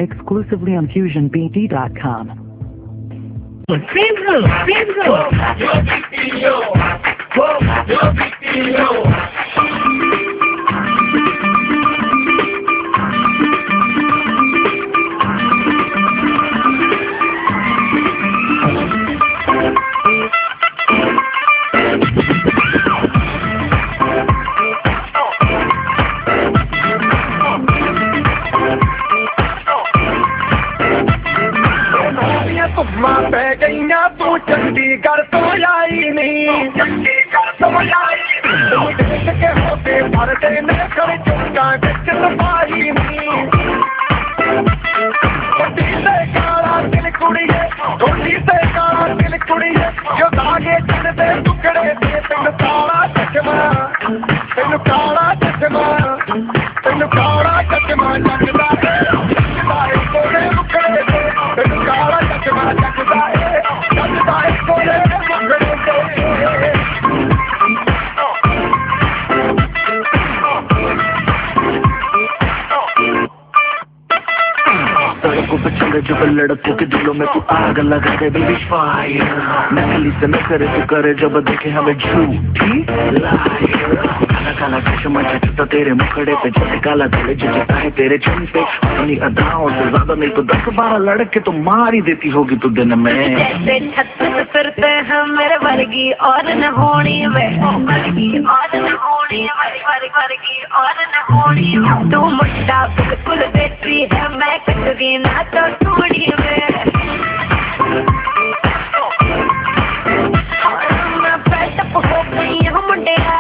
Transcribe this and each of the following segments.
exclusively on FusionBD.com. तू चंडीगढ़ तो आई नहीं, चंडीगढ़ तो आई नहीं, देश के होते भरते में कर चुका पाई नहीं। गोटी से काला दिल कुड़ी है, गोटी से काला दिल कुड़ी है, जो धागे चढ़ते टुकड़े थे। तेन काला चश्मा, तेन काला चश्मा, तेन काला चश्मा लगता है, लगता है कोरे मुखड़े थे। तेन काला चश्मा लगता है, लगता है कोरे मुखड़े थे। सड़कों पे चले जब लड़कों के दिलों में तू आग लगा दे बेबी फायर। नकली से न करे तू करे जब देखे हमें झूठी लायर। काला काला चश्मा जचता तेरे मुखड़े पे, जैसे काला दिल जचता है तेरे चुन पे। अपनी अदाओं से ज्यादा नहीं तो 10-12 लड़के तो मार ही देती होगी तू दिन में। जैसे छत पे फिरते हैं मेरे वर्गी और न होनी वे, वर्गी और न होनी, वर्गी और न होनी। तू मुट्ठा बिल्कुल देती है, मैं कटरी ना तो थोड़ी में। मैं पेटअप हो गई हूँ मुंडिया,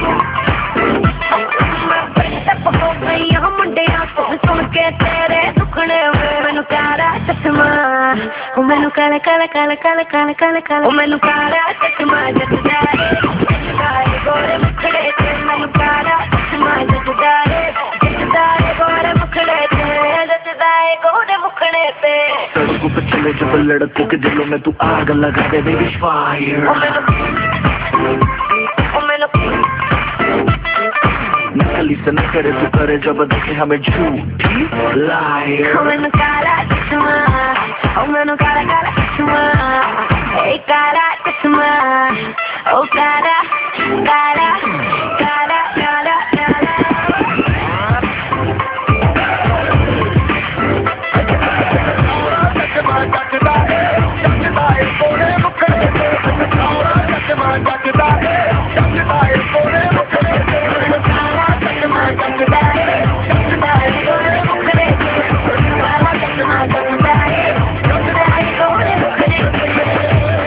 मैं पेटअप हो गई हूँ मुंडिया। सुन के तेरे दुखने में मैनू काला चश्मा, मैनू काला काला काला काला काला काला काला, मैनू काला चश्मा जचदा है, गोरे मुखड़े ते। मैनू काला चश्मा जचदा है, गोरे मुखड़े ते, जचदा है गोरे मुखड़े ते। सड़कों पे चले जब लड़कों के दिलों में तू आग लगा दे बेबी फायर। नकली से न करे तू करे जब देखे हमें झूठी लायर। मैनू काला चश्मा, मैनू काला काला चश्मा, काला चश्मा, ओ काला काला काला काला काला। चश्मा जचदा है, जचदा है कोरे मुखड़े ते। चश्मा जचदा है, जचदा है कोरे मुखड़े ते। काला चश्मा जचदा है, जचदा है कोरे मुखड़े ते। काला चश्मा जचदा है, जचदा है कोरे मुखड़े ते।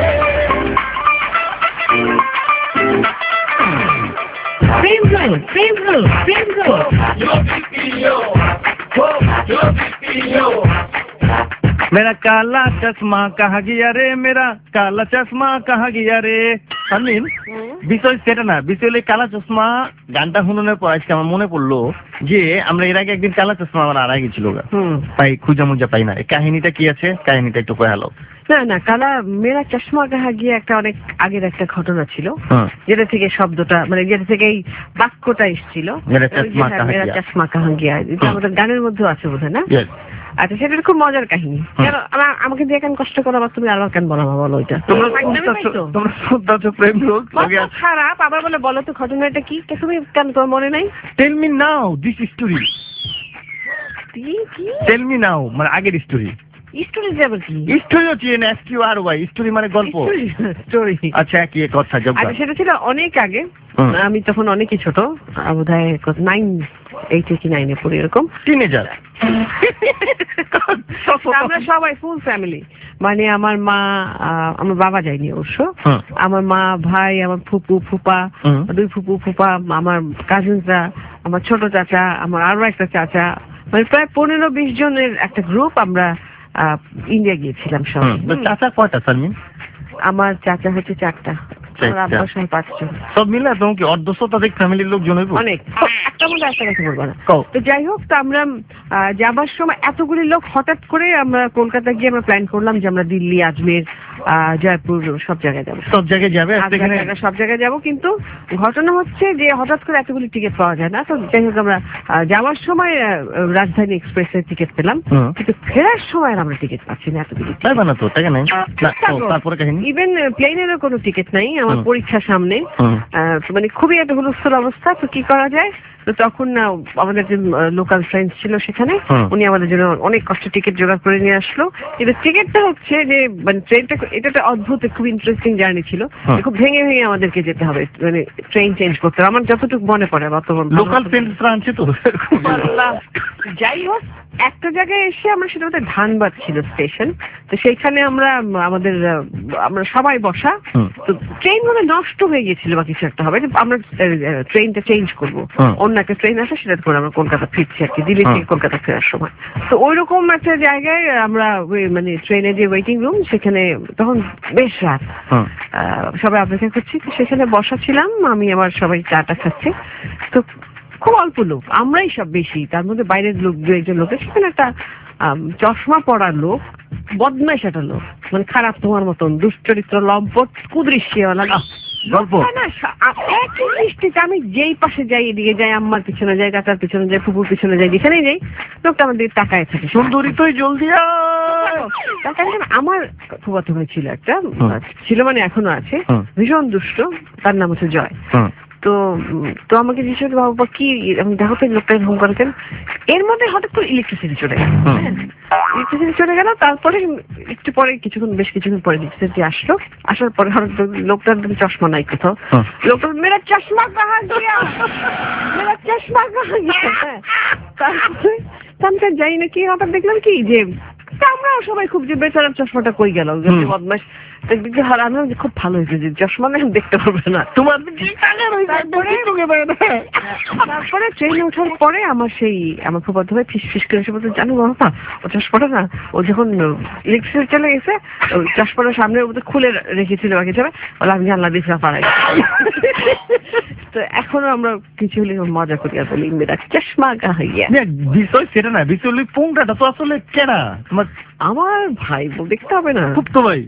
मेरा काला चश्मा कहाँ गया रे, मेरा काला चश्मा कहाँ गया रे। সালমিন, বিষয় সেটা না, বিষয় হলো কালা চশমা গানটা শুনুনের পর আজকে আমার মনে পড়লো যে আমরা এর আগে একদিন কালা চশমা আমার হারাই গেছিল, তাই খুঁজা মুজা পাই না। এই কাহিনীটা কি আছে, কাহিনীটা একটু কয়ে হালো। না না, কালা মেরা চশমা কাহা গিয়ে একটা অনেক আগের একটা ঘটনা ছিল, যেটা থেকে শব্দটা মানে যেটা থেকে এই বাক্যটা এসেছিল মেরা চশমা কাহা গিয়া। এটা আমাদের গানের মধ্যে আছে বোধহয় না? আচ্ছা, সেটা খুব মজার কাহিনী। কেন আমাকে দিয়ে কেন কষ্ট করো, আবার তুমি আবার কেন বলো বলো। ওইটা খারাপ আবার বলে বলো তো ঘটনাটা কি, তুমি কেন তোমার মনে নাই? Tell me now this story, tell me now মানে আগের স্টোরি। স্টোরি যাবে কি? স্টোরি হচ্ছে SQRY, স্টোরি মানে গল্প, স্টোরি। আচ্ছা, কি কথা যোগ। আচ্ছা, সেটা ছিল অনেক আগে, আমি তখন অনেকই ছোট, বোধহয় 9, 8 কি 9 পড়ি, এরকম টিনেজার। আমরা সবাই ফুল ফ্যামিলি, মানে আমার মা, আমার বাবা যায়নি অবশ্য, আমার মা, ভাই, আমার ফুপু ফুপা, 2 ফুপু ফুপা, আমার কাজিনরা, আমার ছোট চাচা, আমার আরো একটা চাচা, মানে প্রায় 15-20 জনের একটা গ্রুপ আমরা ইন্ডিয়া গিয়েছিলাম সব। চাচা কয়টা সালমিন? আমার চাচা হচ্ছে 4টা, আব্বা সহ 5 জন। সব মিলে তুমি কি অর্ধশতাধিক ফ্যামিলির লোকজন হইব? অনেক, একটা মধ্যে একটা কথা বলবো না। তো যাই হোক, তো আমরা যাবার সময় এতগুলি লোক হঠাৎ করে আমরা কলকাতা গিয়ে আমরা প্ল্যান করলাম যে আমরা দিল্লি, আজমের জয়পুর সব জায়গায় যাবো। সব জায়গায় যাবে সেখানে সব জায়গায় যাবো, কিন্তু ঘটনা হচ্ছে যে হঠাৎ করে এতগুলি টিকিট পাওয়া যায় না। তো যাই হোক আমরা যাওয়ার সময় রাজধানী এক্সপ্রেসের টিকিট পেলাম, কিন্তু ফেরার সময় আমরা টিকিট পাচ্ছি না। এতগুলি না তো টাকা নাই, তারপরে কাহিনী ইভেন প্লেনেরও কোনো টিকিট নাই। আমার পরীক্ষা সামনে, মানে খুবই একটা হুলস্থুল অবস্থা। তো কি করা যায়? তো তখন আমাদের যে লোকাল ফ্রেন্ডস ছিল সেখানে, উনি আমাদের জন্য অনেক কষ্ট টিকিট জোগাড় করে নিয়ে আসলো। কিন্তু টিকিটটা হচ্ছে যে মানে ট্রেনটা, এটা একটা অদ্ভুত খুব ইন্টারেস্টিং জার্নি ছিল। খুব ভেঙে ভেঙে আমাদেরকে যেতে হবে, মানে ট্রেন চেঞ্জ করতে হবে। আমার যতটুকু মনে পড়ে লোকাল ফ্রেন্ডসরা আনছে তো। যাই হোক, একটা জায়গায় এসে আমরা, সেটা হচ্ছে ধানবাদ ছিল স্টেশন। তো সেইখানে আমরা সবাই বসা। তো ট্রেন মানে নষ্ট হয়ে গেছিল বা কিছু একটা হবে, আমরা ট্রেনটা চেঞ্জ করবো, অন্য একটা ট্রেন আসে, সেটা করে আমরা কলকাতা ফিরছি আর কি, দিল্লি থেকে কলকাতা ফেরার সময়। তো ওইরকম একটা জায়গায় আমরা মানে ট্রেনের যে ওয়েটিং রুম, সেখানে তখন বেশ রাত, সবাই অপেক্ষা করছি। তো সেখানে বসা ছিলাম আমি, আমার সবাই চাটা খাচ্ছে। তো খুব অল্প লোক, আমরাই সব বেশি, তার মধ্যে বাইরের লোক দু একজন লোক। সেখানে একটা চশমা পড়া লোক, বদমাইশ একটা লোক, মানে খারাপ তোমার মতন, দুশ্চরিত্র, লম্পট, কুদৃশ্যওয়ালা গল্প না। একই দৃষ্টিতে আমি যেই পাশে যাই, এদিকে যাই, আম্মার পিছনে যাই, কাকার পিছনে যাই, ফুপুর পিছনে যাই, যেখানেই যাই, লোকটা আমাদের তাকায় থাকে। সুন্দরী তুই জলদি আমার ফুফাতো ভাই ছিল একটা, ছিল মানে এখনো আছে, ভীষণ দুষ্ট, তার নাম হচ্ছে জয়। তো আমাকে জিজ্ঞেস বাবা কি দেখো তো লোকটা এরকম করেছেন। এর মধ্যে হঠাৎ করে ইলেকট্রিসিটি চলে গেল। ইলেকট্রিসিটি চলে গেল, তারপরে একটু পরে বেশ কিছুক্ষণ পরে ইলেকট্রিসিটি আসলো। আসার পরে হঠাৎ লোকটার চশমা নাই কোথাও। লোকটা মেরা চশমা কাহা গিয়া, মেরা চশমা কাহা গিয়া। তারপরে আমি যাই না, কি হঠাৎ দেখলাম কি যে আমরাও সবাই খুব, যে বেচারার চশমাটা কই গেল, বদমাস। আমি খুব ভালো হয়েছে যে চশমা দেখতে পারবে না তোমার। তারপরে ট্রেনে ওঠার পরে আমার ফুফাতো ভাই ফিস করে এসে বলতে, জানো বাবা ও চশমাটা না, ও যখন ইলেকট্রিসিটি চলে গেছে, ওই চশমাটা সামনের মধ্যে খুলে রেখেছিল বাকি যাবে, বলে আমি জানলা দিয়ে পাড়াই। তো এখনো আমরা কিছু হলে মজা করি আর বলি মেয়েরা চশমা কাহাইয়া। বিষয় সেটা না, বিষয় পুংটা তো আসলে কেনা তোমার। আমার ভাই দেখতে হবে না, খুব তো ভাই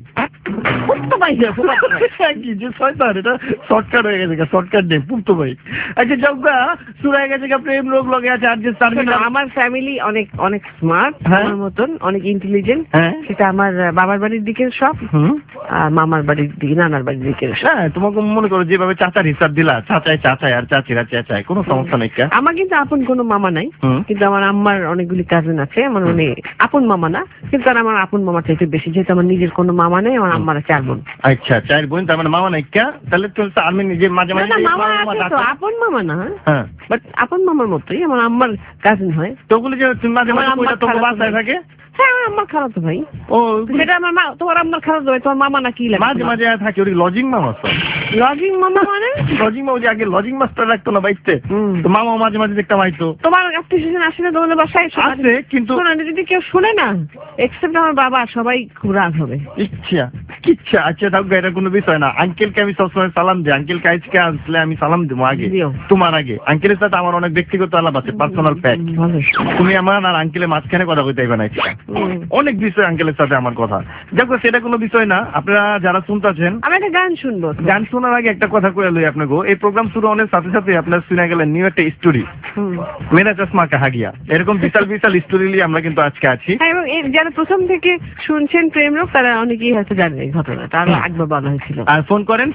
কি যে শয়তান, এটা শর্টকাট হয়ে গেছে, শর্টকাট নেই পুপ্তো ভাই। আচ্ছা জগা শুরু গেছে প্রেম রোগ লগে আছে। আর যে আমার ফ্যামিলি অনেক অনেক স্মার্ট, আমার মতন অনেক ইন্টেলিজেন্ট। সেটা আমার বাবার বাড়ির দিকের সব, মামার বাড়ির দিকে, নানার বাড়ির দিকের। হ্যাঁ, তোমাকে মনে করো যেভাবে চাচার হিসাব দিলা, চাচাই আর চাচিরা চাচাই, কোনো সমস্যা নেই। আমার কিন্তু আপন কোনো মামা নাই, কিন্তু আমার আম্মার অনেকগুলি কাজিন আছে। আমার মানে আপন মামা না, কিন্তু আর আমার আপন মামা চাইতে বেশি, যেহেতু আমার নিজের কোনো মামা নেই। আমার আম্মার 4 বোন। আচ্ছা 4 বোন, তার মানে মামা নাই কে? তাহলে তো আমি নিজে মাঝে মাঝে আপন মামা না, বাট আপন মামার মতোই আমার আম্মার কাজিন হয়। তো ওগুলো যে তুমি মাঝে মাঝে তোমার বাসায় থাকে। হ্যাঁ, আমার আম্মার খালাতো ভাই। ও সেটা আমার মা, তোমার আম্মার খালাতো ভাই, তোমার মামা না কি লাগে? মাঝে মাঝে থাকে ওই লজিং মামা। লজিং মামা মানে লজিং মামা যে আগে লজিং মাস্টার রাখতো না বাইতে, তো মামা মাঝে মাঝে দেখতে পাইতো। তোমার আত্মীয়-স্বজন আসে না তোমাদের বাসায়? আছে, কিন্তু যদি কেউ শুনে না, এক্সেপ্ট আমার বাবা, সবাই খুব রাগ হবে। ইচ্ছা আচ্ছা থাকবে, এটা কোনো বিষয় না। আঙ্কেলকে আমি সবসময় সালাম দিই, আঙ্কেলকে আজকে আসলে আমি সালাম দেবো আগে, তোমার আগে। আঙ্কেলের সাথে আমার অনেক ব্যক্তিগত আলাপ আছে, পার্সোনাল ফ্যাক্ট। তুমি আমার আর আঙ্কেলের মাঝখানে কথা কইতে পারবে না, অনেক বিষয় আঙ্কেলের সাথে আমার কথা। দেখো সেটা কোনো বিষয় না। আপনারা যারা শুনতেছেন, আমি একটা গান শুনবো। গান শোনার আগে একটা কথা কয়ে লই আপনাকে। এই প্রোগ্রাম শুরু হওয়ার সাথে সাথে আপনার শুনে গেলেন নিউ একটা স্টোরি, মেরা চশমা কাহা গিয়া। এরকম বিশাল বিশাল স্টোরি নিয়ে আমরা কিন্তু আজকে আছি। এবং যারা প্রথম থেকে শুনছেন প্রেম রোগ, তারা অনেকেই হয়তো জানেন এই ঘটনাটা, আর একবার বলা হয়েছিল। আর ফোন করেন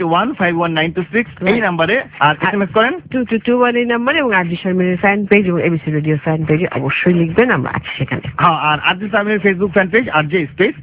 58151926 এই নাম্বারে, আর এসএমএস করেন 2221 এই নাম্বারে, এবং আরজি শর্মিনের ফ্যান পেজ এবং এবিসি রেডিও ফ্যান পেজে অবশ্যই লিখবেন, আমরা আছি সেখানে। হ্যাঁ, আর আরজি শর্মিনের Facebook fan page RJ space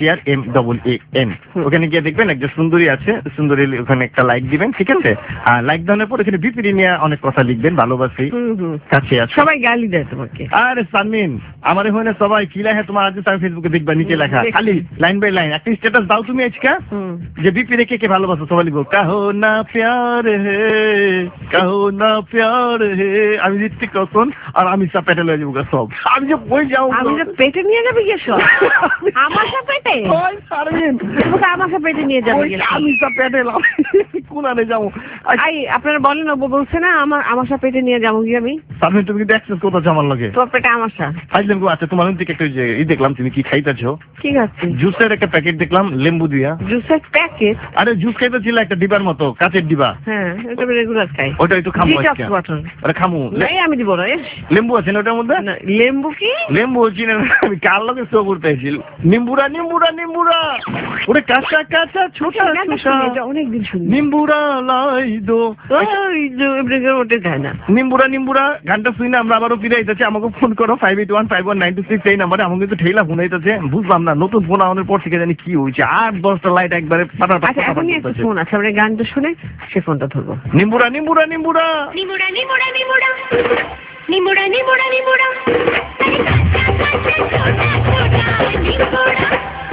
SHRMAAN, ওখানে গিয়ে দেখবেন একটা সুন্দরী আছে, সুন্দরী ওখানে একটা লাইক দিবেন, ঠিক আছে? আর লাইক দেওয়ার পর এখানে বিপিডি নিয়ে অনেক কথা লিখবেন, ভালোবাসি কাছে আছে। সবাই গালি দেয় তোমাকে। আরে সানমিন, আমার এখানে সবাই কি লেখে তোমার আরজি শর্মিন ফেসবুকে দেখবা, নিচে লেখা খালি লাইন বাই লাইন একটা স্ট্যাটাস দাও তুমি আজকে, যে বিপিডি কে ভালোবাসো সবাই লিখো কাহো না প্যার হে, কাহো না প্যার হে। আমি ঋত্বিক রোশন আর আমি সব প্যাটেল হয়ে যাবো সব। আমি যে বই যাও, আমি যে পেটে নিয়ে যাবে গেছো আমাশা পেটে ওই সারবিন তোমাকে আমাশা পেটে নিয়ে যাবে গেছো আমি তো পেটে লাভ কোনারে যাবো আই আপনারা বলেন ও বলছে না আমার আমাশা পেটে নিয়ে যাবো কি আমি সারবিন তুমি কি দেখছো কোথা জামার লাগে তোর পেটে আমাশা ফাইজলাম গো আচ্ছা তোমার দিকে একটা ই দেখলাম তুমি কি খাইতেছো ঠিক আছে জুসের একটা প্যাকেট দেখলাম লেম্বু দিয়া জুসের প্যাকেট আরে জুস খাইতেছিল একটা ডিবার মতো কাচের ডিবা হ্যাঁ এটা রেগুলার খাই ওটা একটু খামু ডিটক্স আজকে ওয়াটার আরে খামু নাই আমি দিব না লেম্বু আছে না ওটার মধ্যে না, লেম্বু কি লেম্বু চিনে না, আমি কার লগে শো করতে আইছিল নিম্বুরা নিম্বুরা নিম্বুরা ওরে কাঁচা কাঁচা ছোটা ছোটা অনেকদিন শুনি নিম্বুরা লাই দো ওই যে ব্রেকের ওঠে যায় না নিম্বুরা নিম্বুরা গানটা শুই না আমরা আবারও ফিরে আইতেছি আমাকে ফোন করো 581519263 এই নাম্বারে আমাকে কিন্তু ঠেলা ফোন আইতেছে বুঝলাম না নতুন ফোন আমাদের পর থেকে জানি কি হয়েছে 8-10টা লাইট একবারে ফাটাফাট আচ্ছা এখনই একটা ফোন আছে আমরা গানটা শুনে সে ফোনটা ধরবো নিম্বুরা নিম্বুরা নিম্বুরা নিমুড়া নিমুড়া নিমুড়া নিমুড়া নিমুড়া নিমুড়া আরে কাঁচা কাঁচা ছোটা ছোটা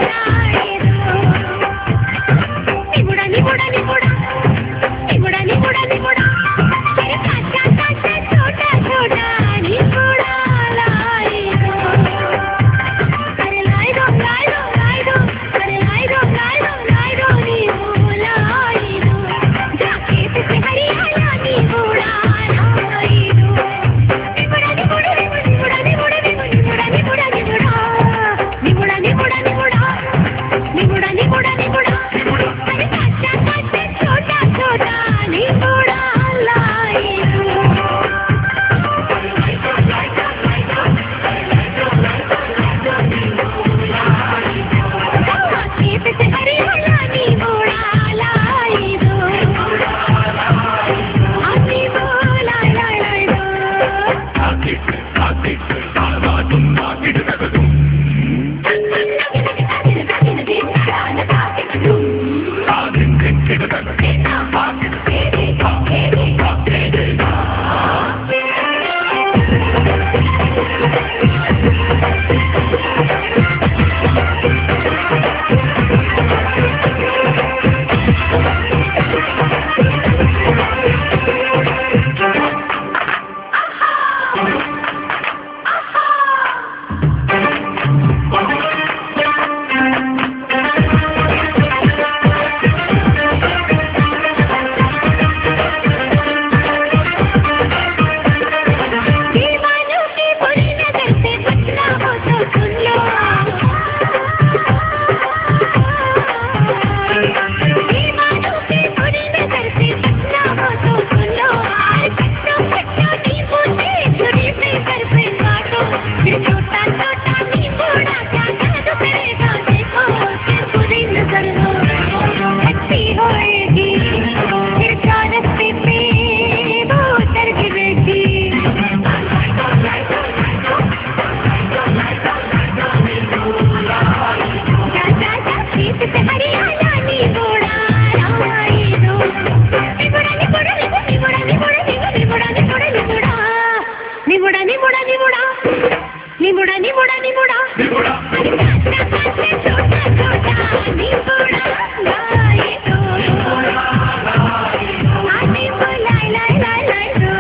নিমুড়া নিমুড়া নিমুড়া নিমুড়া নিমুড়া নিমুড়া আরে কাঁচা কাঁচা ছোটা ছোটা নিমুড়া লাই দো আরে লাই দো লাই দো লাই দো আরে লাই দো লাই দো লাই দো নিমুড়া লাই দো যাকে से हरियाणा निमुड़ा लाई दो निमुड़ा निमुड़ा निमुड़ा निमुड़ा निमुड़ा निमुड़ा निमुड़ा निमुड़ा निमुड़ा निमुड़ा निमुड़ा निमुड़ा निमुड़ा अरे काचा काचा छोटा छोटा निमुड़ा लाई दो खेत से हरियाणा निमुड़ा लाई दो आती बोला लाई लाई दो दीवानों की बुरी नजर से बचना हो तो सुन लो दीवानों की बुरी नजर से बचना हो तो सुन लो कच्चो कच्चो नींबू से छुरी से सर पे काटो फिर छोटा छोटा नींबूड़ा क्या जादू करेगा देखो उसकी बुरी नजर हो अच्छी होएगी फिर रास्ते पे वो उतर गिरेगी खेत से हरियाणा निमुड़ा लाई दो निमुड़ा निमुड़ा निमुड़ा निमुड़ा निमुड़ा निमुड़ा निमुड़ा निमुड़ा निमुड़ा निमुड़ा निमुड़ा निमुड़ा निमुड़ा अरे काचा काचा छोटा छोटा निमुड़ा लाई दो आती बोला लाई लाई लाई दो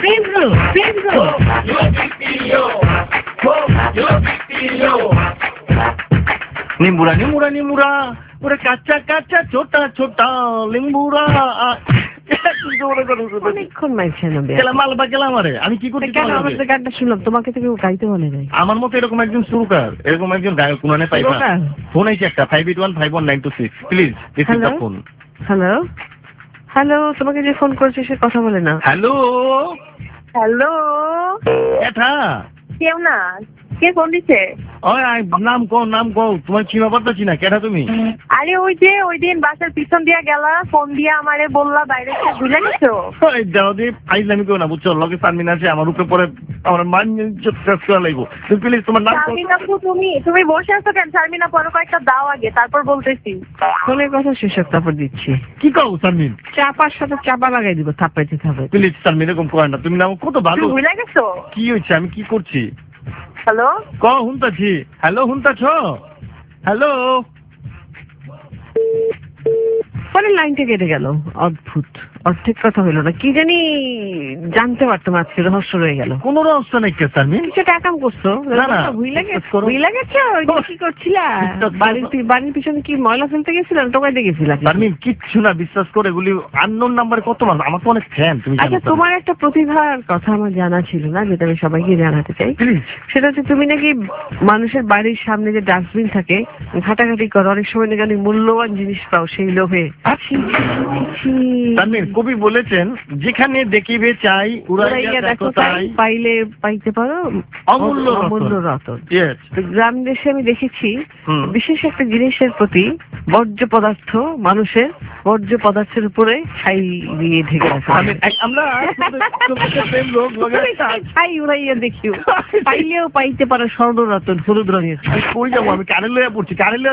নিম্বুরা নিম্বুরা নিম্বুরা ওরে কাঁচা কাঁচা ছোটা ছোটা লিম্বুরা অনেকক্ষণ মাইছে না গেলাম মালবা গেলাম আরে আমি কি করতে কেন আমাদের গানটা শুনলাম তোমাকে তো কেউ গাইতে বলে নাই আমার মতো এরকম একজন সুরকার এরকম একজন গায়ক কোনানে পাইবা ফোন আইছে একটা 581519226 please this is the phone hello hello তোমাকে যে ফোন করেছে সে কথা বলে না হ্যালো হ্যালো এটা কেউ না কে ফোন দিছে ওই নাম কও তোমার চিনা পারতাছি না কেটা তুমি আরে ওই যে ওই দিন বাসার পিছন দিয়া গেলা ফোন দিয়া আমারে বললা বাইরে থেকে ভুলে গেছো ওই দাদি ফাইজলামি কেউ না বুঝছো লগে সারমিন আছে আমার উপরে পরে আমার মান চেষ্টা করা লাগবো তুমি প্লিজ তোমার নাম শারমিন আপু তুমি বসে আছো কেন শারমিন আপু আরো কয়েকটা দাও আগে তারপর বলতেছি ফোনের কথা শেষ হোক তারপর দিচ্ছি কি কও সারমিন চাপার সাথে চাপা লাগাই দিব থাপাইতে থাপাইতে প্লিজ সারমিন এরকম করে না তুমি না কত ভালো তুমি ভুলে গেছো কি হয়েছে আমি কি করছি হ্যালো হুনতাছি হ্যালো হুনতাছ হ্যালো পরে লাইনটা কেটে গেল অদ্ভুত অর্ধেক কথা হইলো না কি জানি জানতে পারতাম আজকে রহস্য রয়ে গেল কোন রহস্য নাই কে সারমিন কিছু টাকাম করছো না না ভুলে গেছো কি করছিলা বাড়ির পিছনে কি ময়লা ফেলতে গেছিলাম টোকাইতে গেছিলাম সারমিন কিচ্ছু না বিশ্বাস করে এগুলি আননোন নাম্বারে কত মানুষ আমার তো অনেক ফ্যান তুমি আচ্ছা তোমার একটা প্রতিভার কথা আমার জানা ছিল না যেটা আমি সবাইকে জানাতে চাই সেটা হচ্ছে তুমি নাকি মানুষের বাড়ির সামনে যে ডাস্টবিন থাকে ঘাটাঘাটি করো অনেক সময় নাকি অনেক মূল্যবান জিনিস পাও সেই লোভে সারমিন কবি বলেছেন যেখানে দেখিবে চাই উড়াইয়া দেখো তাই পাইলে পাইতে পারো অমূল্য রতন গ্রাম দেশে আমি দেখেছি বিশেষ একটা জিনিসের প্রতি বর্জ্য পদার্থ মানুষের বর্জ্য পদার্থের উপরে ছাই দিয়ে ঢেকে রাখা আমরা ছাই উড়াইয়া দেখিও পাইলেও পাইতে পারো স্বর্ণরতন হলুদ রঙের কই যাবো আমি কারেলে পড়ছি কারেলে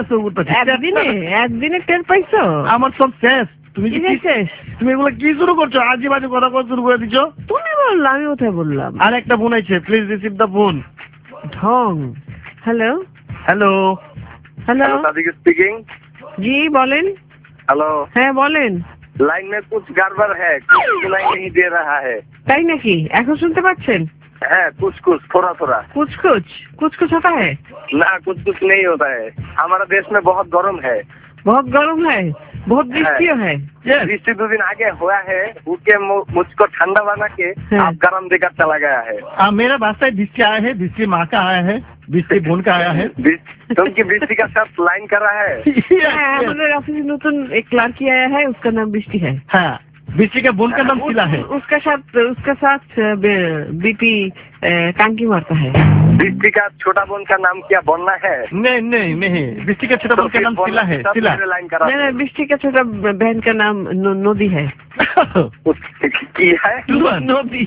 একদিনে টের পাইছো আমার সব শেষ তুমি এগুলো কি শুরু করছো আজে বাজে কথা শুরু করে দিচ্ছ তুমি বললাম আমি কোথায় বললাম আর একটা ফোন আছে প্লিজ রিসিভ দ্য ফোন ঢং hello hello hello Sadiq speaking জি বলেন हेलो হ্যাঁ বলেন लाइन में कुछ गड़बड़ है कुछ सुनाई नहीं दे रहा है তাই নাকি এখন শুনতে পাচ্ছেন है कुछ कुछ थोड़ा थोड़ा कुछ कुछ होता है ना कुछ नहीं होता है हमारा देश में बहुत गर्म है बहुत गर्म है बहुत बृष्टि है बृष्टि 2 दिन आगे हुआ है उसके मुझको ठंडा बना के आप गर्म देकर चला गया है मेरा भाषा बृष्टि आया है बृष्टि माँ का आया है बृष्टि बोन का आया है तुमकी बृष्टि का साथ लाइन कर रहा है हमारे ऑफिस में नूतन एक क्लार्क आया है उसका नाम बृष्टि है हाँ बृष्टि का बोन का नाम शिला है उसका साथ बीपी टांकी मारता है बृष्टि का छोटा बोन का नाम क्या बनना है नहीं बृष्टि का छोटा बोन का नाम शिला है शिला नहीं बृष्टि का छोटा बहन का नाम नदी है की है नदी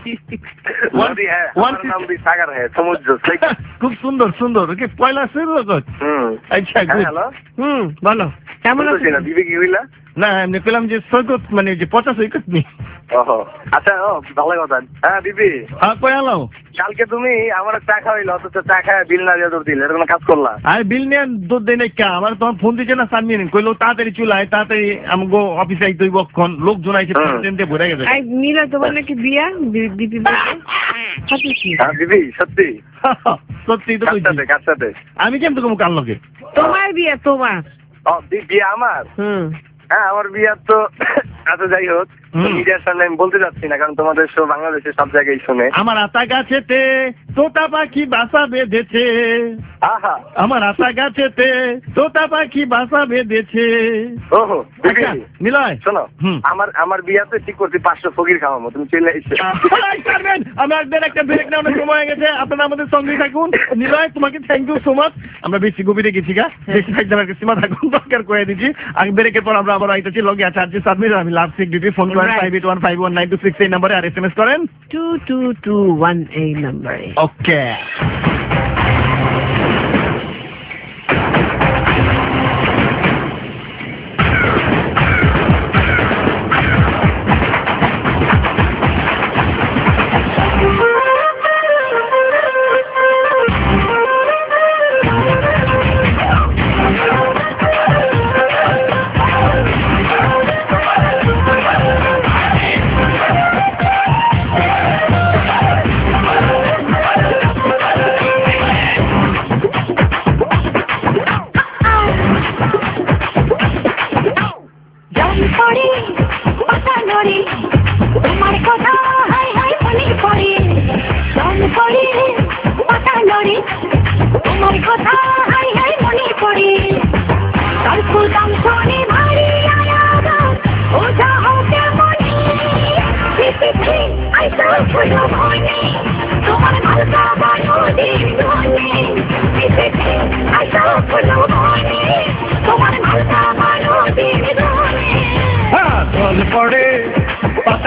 है नाम भी सागर है समुद्र खूब सुंदर ओके पहला से अच्छा हेलो बोलो কেমন আছো না দিবি কি হইলা না আমি পেলাম যে সৈকত মানে যে 50 সৈকত নি ওহো আচ্ছা ভালো কথা হ্যাঁ দিবি হ্যাঁ কই আলো কালকে তুমি আমার চা খাওয়াইলো অথচ চা খাওয়া বিল না দিয়ে দৌড় দিলে এরকম কাজ করলা আরে বিল নিয়ে দুধ দেয় না কে আমার তোমার ফোন দিছে না সামনে কইলো তাড়াতাড়ি চুলাই তাড়াতাড়ি আমগো অফিসে আইতে হইব কোন লোকজন আইছে প্রেসিডেন্টে ভরে গেছে আই নীলা তোমার নাকি বিয়া দিদি হ্যাঁ দিবি সত্যি সত্যি তো কইছি কার সাথে আমি কেমন তো কার লগে তোমার বিয়া তোমার বিয়ে আমার হ্যাঁ আমার বিয়ে তো আচ্ছা যাই হোক মিডিয়ার সামনে আমি বলতে যাচ্ছি না কারণ তোমাদের শো বাংলাদেশে সব জায়গায় শুনে আমার আতা গাছেতে তোতা পাখি বাসা বেঁধেছে আমার আতা গাছেতে তোতা পাখি বাসা বেঁধেছে ওহো নিলয় শোনো আমার বিয়াতে ঠিক করছি 500 ফকির খাওয়াবো তুমি চলে এসে আমাদের একটা ব্রেক নেওয়ার সময় হয়ে গেছে আপনারা আমাদের সঙ্গে থাকুন নিলয় তোমাকে থ্যাংক ইউ সো মাচ আমরা বেশি গভীরে গেছি গা বেশি থাকতে সীমা থাকুন দরকার করে দিচ্ছি আগে ব্রেকের পর আমরা আবার আইতেছি লগে আছে আজকে সাবমিট আমি লাভ সিক ডিপি ফোন করেন 58151926 এই নম্বরে আর এসএমএস করেন 2221 এই নম্বরে ওকে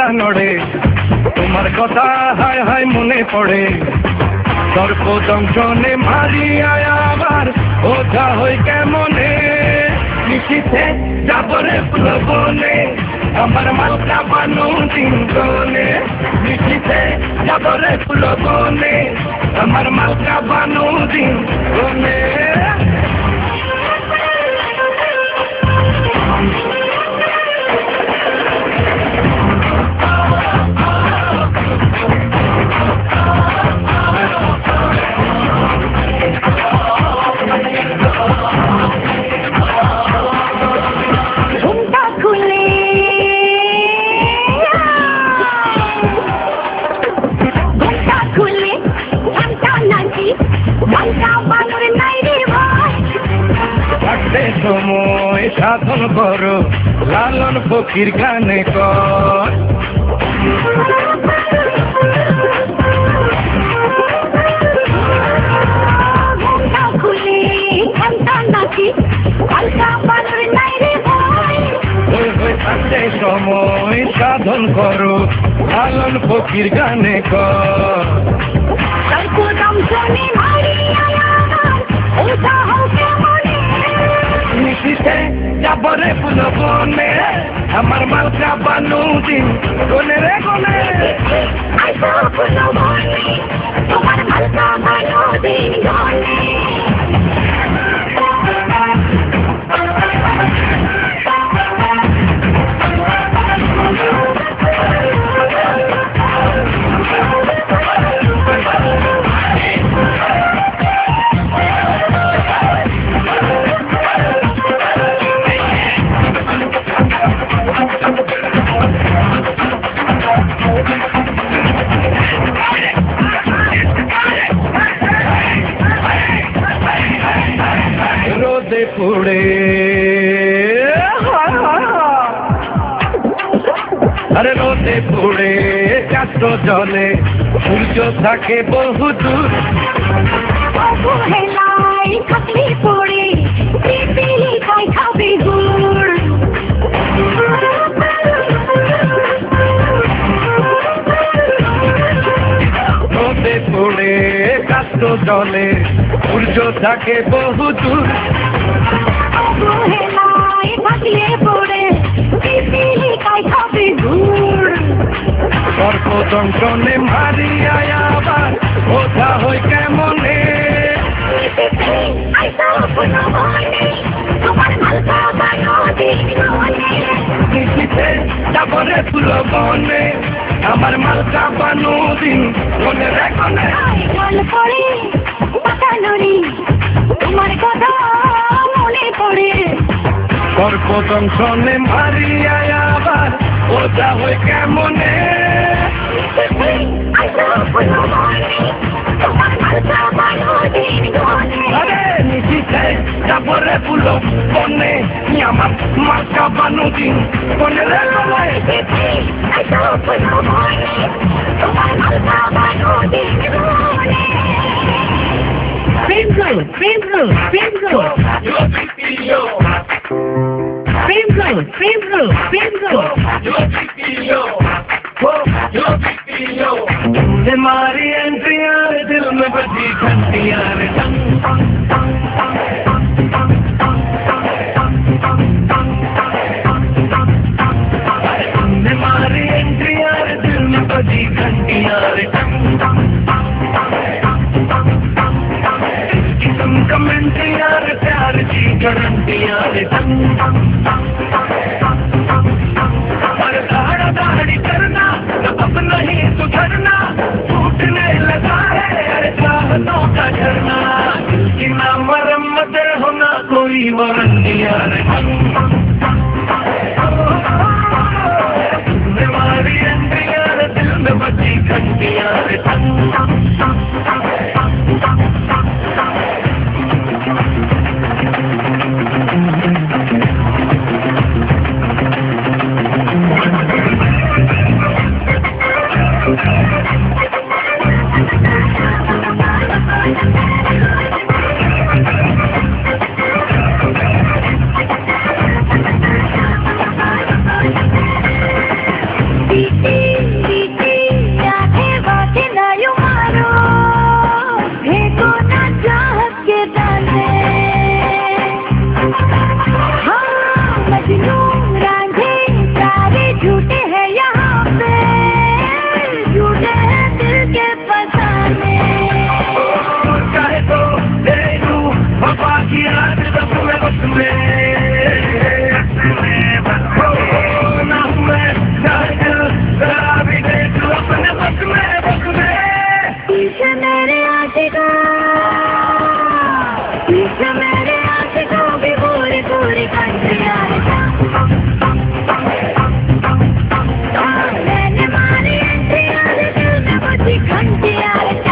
পাতা নড়ে তোমার কথা হায় হায় মনে পড়ে সর্প দংশনে মারিয়া আবার ওঠা হই কেমনে নিশিতে যাবরে ফুলবনে আমার মালকা বানু দিনগনে নিশিতে যাবরে ফুলবনে আমার মালকা বানু দিনগনে সময় সাধন করো লালন ফকির গানে কর সময় সাধন করো লালন ফকির গানে কর নিশিতে যাবরে ফুলবনে আমার মালকা বানু দিন গনে রে গনে তোমার মালকা বানু দিন গনে রোদে পুড়ে আরে রোদে পুড়ে কাষ্ট জলে সূর্য থাকে বহু দূর পড়ে খাবে গুড় রোদে পুড়ে কাষ্ট জলে সূর্য থাকে বহু দূর সর্প দংশনে মারিয়া আবার ওঠা হই কেমনে যাবরে ফুলবনে আমার মালকা বানু দিন গনে রে গনে তোমার কথা মনে পড়ে সর্প দংশনে মারিয়া আবার ওঠা হই কেমনে আরে নিশিতে যাবরে ফুলবনে আমার মালকা বানু দিন গনে রে গনে Primrose, Primrose, Primrose. Primrose, Primrose, Primrose. तुमने मारी एंट्रियां दिल में बजी घंटियां रे तुमने मारी एंट्रियां दिल में बजी घंटियां रे कमेंट यार प्यार की गारंटियां रे पर दाड़ा दाड़ी करना अब नहीं सुधरना टूटने लगा है अरे चाहतों का झरना दिल की ना मरम्मत होना कोई वारंटियां रे तुमने मारी एंट्रियां दिल में बची घंटियां रे बीती बीती आंखें बातें ना यूं मारो फेंको ना चाहत के दाने हाँ मजनू रांझे सारे झूठे हैं यहाँ पे झूठे हैं दिल के फसाने चाहे तो तेरे तू वफा की रात बस में ना मैं चाहे जरा भी देख लो अपने बस में पीछे मेरे आशिका पीछे मेरे आशिकों की पूरी पूरी कंट्रियाँ मैंने मारी एंट्रियाँ दिल में बची घंटियाँ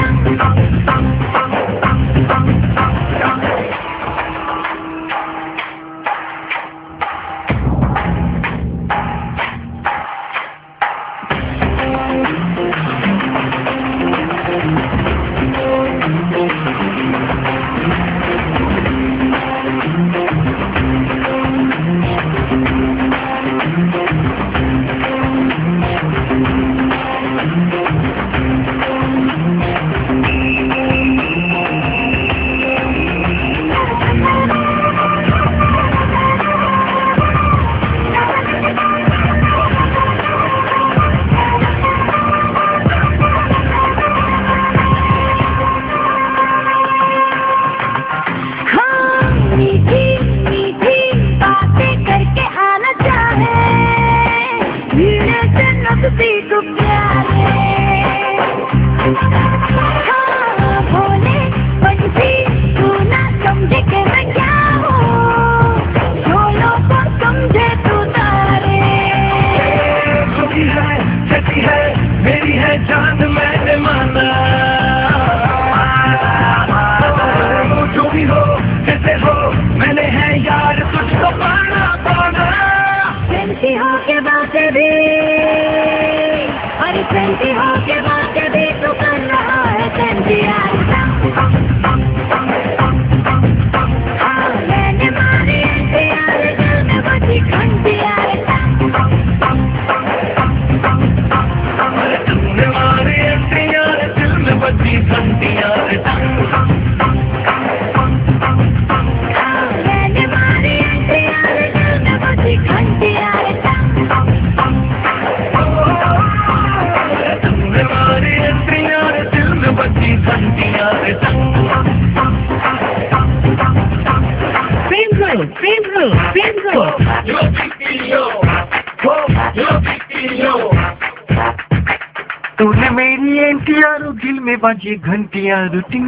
तूने मेरी एंटियाँ दिल में बाजी घंटियाँ टिंग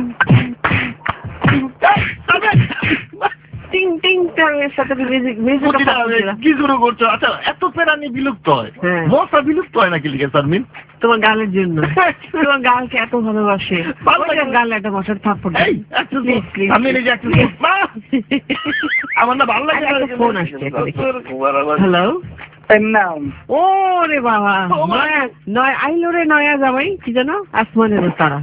টিং টিং টাঙের সাথে মিউজিক কি শুরু করছো? আচ্ছা এত প্রাণী বিলুপ্ত হয়, মশা বিলুপ্ত হয় নাকি লিখে শারমিন? তোমার গালের জন্য তোমার গালকে এত ভালোবাসে গালে একটা মশার থাপ্পড় আমার না ভালো লাগে। ফোন আসছে। হ্যালো ও রে বাবা নয় আইলো রে নয়া জামাই কি জানো আসমানের তারা।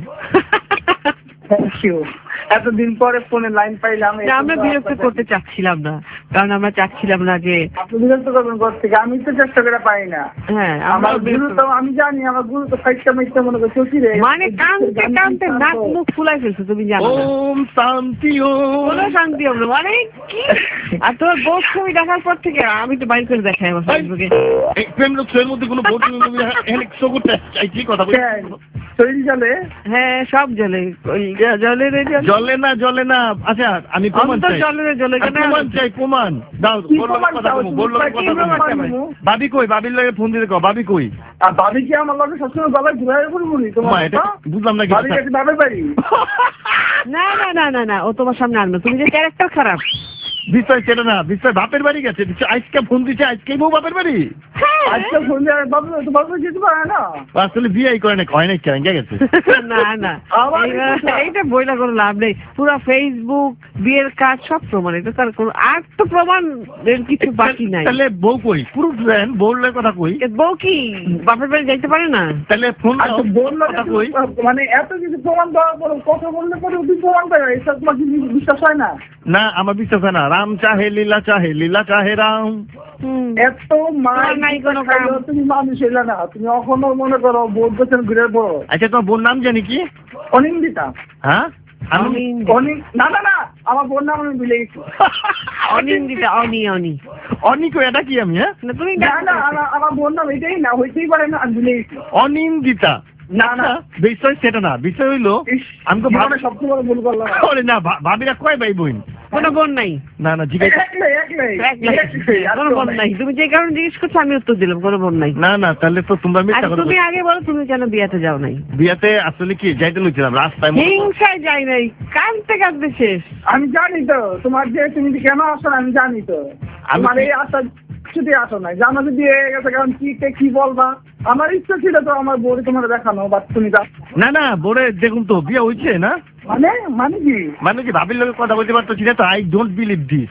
এতদিন পরে ফোনে লাইন পাইলাম। আমরা বিরক্ত করতে চাচ্ছিলাম না, কারণ আমরা চাচ্ছিলাম না যে আপনি বিরক্ত করবেন কোথা থেকে, আমি তো চেষ্টা করে পাই না। হ্যাঁ আমার গুরু তো আমি জানি, আমার গুরু তো ফাইটটা মাইটটা মনে করে চলছি রে, মানে কানতে কানতে নাক মুখ ফুলাই ফেলছে তুমি জানো। ওম শান্তি কোনো শান্তি হলো মানে কি? আর তোর বউ ছবি দেখার পর থেকে আমি তো বাইর করে দেখাই আমার ফেসবুকে প্রেম লোক ছবির মধ্যে কোনো বউ শো করতে কি কথা বলছি? শরীর জ্বলে? হ্যাঁ সব জ্বলে জ্বলে রে জ্বলে না জ্বলে না। আচ্ছা আমি প্রমাণ চাই, জ্বলে প্রমাণ চাই, প্রমাণ দাও। বাবি কই? বাবির লাগে ফোন দিতে কও। বাবি কই? আর বাবি কি আমার লাগে সবসময় গলায় ঘুরাই বলবি তোমার? এটা বুঝলাম না। বাবি কাছে বাবার বাড়ি? না না না না না, ও তোমার সামনে আনবে। তুমি যে ক্যারেক্টার খারাপ। বিষয় সেটা না, বিষয় বাপের বাড়ি গেছে। আজকে ফোন দিচ্ছে, আজকেই বউ বাপের বাড়ি। আজকে ফোন দিয়ে বাবু যেতে পারে না, আসলে বিয়ে করে না, হয় না, কেন গেছে? না না এইটা বইটা কোনো লাভ নেই। পুরো ফেসবুক বিয়ের কাজ সব প্রমাণ। এটা তার কোনো আর তো প্রমাণ এর কিছু বাকি নাই। তাহলে বউ কই? প্রুফ দেন। বউলের কথা কই? বউ কি বাপের বাড়ি যাইতে পারে না? তাহলে ফোন কথা কই? মানে এত কিছু প্রমাণ দেওয়ার পর কথা বললে পরে প্রমাণ পাই, এসব তোমার বিশ্বাস হয় না? না আমার বিশ্বাস হয় না। রাম চাহে লীলা চাহে রাম। এত তুমি মানুষ এলে না, তুমি এখনো মনে করো বোধ করছেন ঘুরে বড়। আচ্ছা তোমার বোন নাম জানি কি? অনিন্দিতা। হ্যাঁ না না না, আমার বোন নাম আমি ভুলে গেছি। অনিন্দিতা। অনিকো এটা কি আমি? হ্যাঁ তুমি না না, আমার বোন নাম এটাই না, হইতেই পারে না, আমি ভুলে গেছি। অনিন্দিতা। না না, বিষয় সেটা না, বিষয় হইলো আমি তো সবচেয়ে বড় ভুল করলাম। না ভাবিরা কয় ভাই বোন? কোনো বোন নাই। না জিজ্ঞেস কোনো বোন নাই। তুমি যে কারণে জিজ্ঞেস করছো আমি উত্তর দিলাম, কোনো বোন নাই। না তাহলে তো তোমরা মিথ্যা কথা। তুমি আগে বলো তুমি কেন বিয়াতে যাও নাই? বিয়াতে আসলে কি যাইতে লইছিলাম রাস্তায়, হিংসায় যাই নাই, কাঁদতে শেষ। আমি জানি তো তোমার যে তুমি কেন আসো না, আমি জানি তো আমার এই আশা যদি আসো নাই, জানো যদি গেছে, কারণ কি বলবা। আমার ইচ্ছা ছিল তো আমার বউরে তোমার দেখানো, বা তুমি না বউরে দেখুন তো বিয়ে হয়েছে না, মানে কি ভাবির লোকের কথা বলতে পারতো না তো। I don't believe this.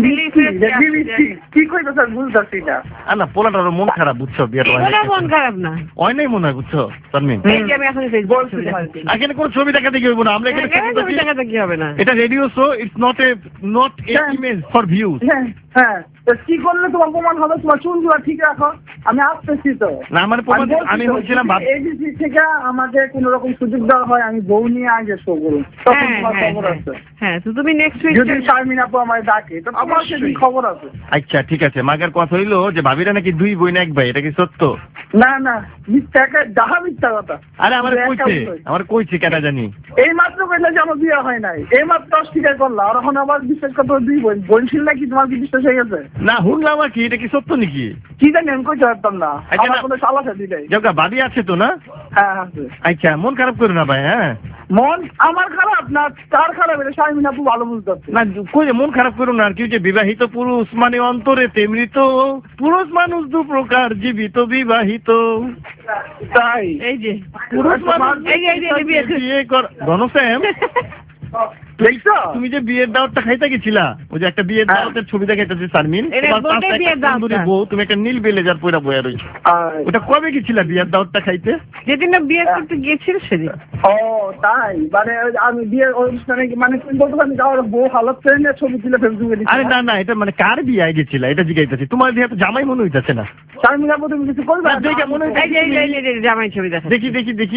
কি কইতো স্যার, বুঝতেছি না। না পোলাটার মন খারাপ, বুঝছো? বিয়েটা মন খারাপ না, হয় নাই মনে হয়, বুঝছো তানমিন? আমি এখন এখানে কোনো ছবি দেখাতে কি হইব না, আমরা এখানে ছবি দেখাতে কি হবে না। এটা radio show, it's not a image for views. হ্যাঁ কি করলে তোমার প্রমাণ হবে? তোমার চুলগুলো ঠিক রাখো, আমি আসতেছি তো। না আমার প্রমাণ আমি বলছিলাম এবিসি থেকে আমাকে কোন রকম সুযোগ দেওয়া হয়, আমি বউ নিয়ে আগে শো করুন, তখন তোমার খবর আছে। হ্যাঁ তো তুমি নেক্সট উইক যদি শারমিন আপু আমায় ডাকে তো আমার সেদিন খবর আছে। আচ্ছা ঠিক আছে। মাগের কথা হইলো যে ভাবিরা নাকি দুই বোন এক ভাই, এটা কি সত্য? না মিথ্যা কথা। আরে আমার কইছে কেটা জানি। এই মাত্র কইলে যে আমার বিয়ে হয় নাই, এই মাত্র অস্বীকার করলা, আর এখন আবার বিশ্বাস করতে দুই বোন ছিল নাকি? তোমার কি বিশ্বাস হয়ে গেছে? না শুনলাম আর কি, এটা কি সত্য নাকি? কি জানি, আমি কইতে পারতাম না। আমার কোনো সালা সাথী নাই। যাও ভাবি আছে তো না? হ্যাঁ আছে। আচ্ছা মন খারাপ করো না ভাই। হ্যাঁ মন আমার খারাপ না, তার খারাপ, এটা শারমিন আপু ভালো বুঝতে পারছে না। কই মন খারাপ করো না। আর কি যে বিবাহিত পুরুষ মানে অন্তরে তেমৃত, পুরুষ মানুষ দু প্রকার, জীবিত বিবাহিত। তাই এই যে পুরুষ মানুষ বিয়ে কর গণশ্যাম। দেখছো তুমি যে বিয়ের দাওয়াতটা খাইতে গেছিলা, ওই যে একটা বিয়ের দাওয়াতের ছবি দেখাইতেছি শারমিন, বউ তুমি একটা নীল ব্লেজার পরে বয়া রয়েছে, ওটা কবে গেছিলা বিয়ের দাওয়াতটা খাইতে? যেদিন না বিয়ে করতে গিয়েছিল সেদিন। ও তাই, মানে আমি বিয়ের অনুষ্ঠানে মানে তুমি বলতে পারি যাওয়ার বউ হালত ট্রেনে ছবি তুলে ফেসবুকে। আরে না এটা মানে কার বিয়ে গেছিলা এটা জিজ্ঞাসা। তোমার বিয়ে তো জামাই মনে হইতাছে না। শারমিন আপু তুমি কিছু করবে? মনে হইতাছে জামাই ছবি দেখা। দেখি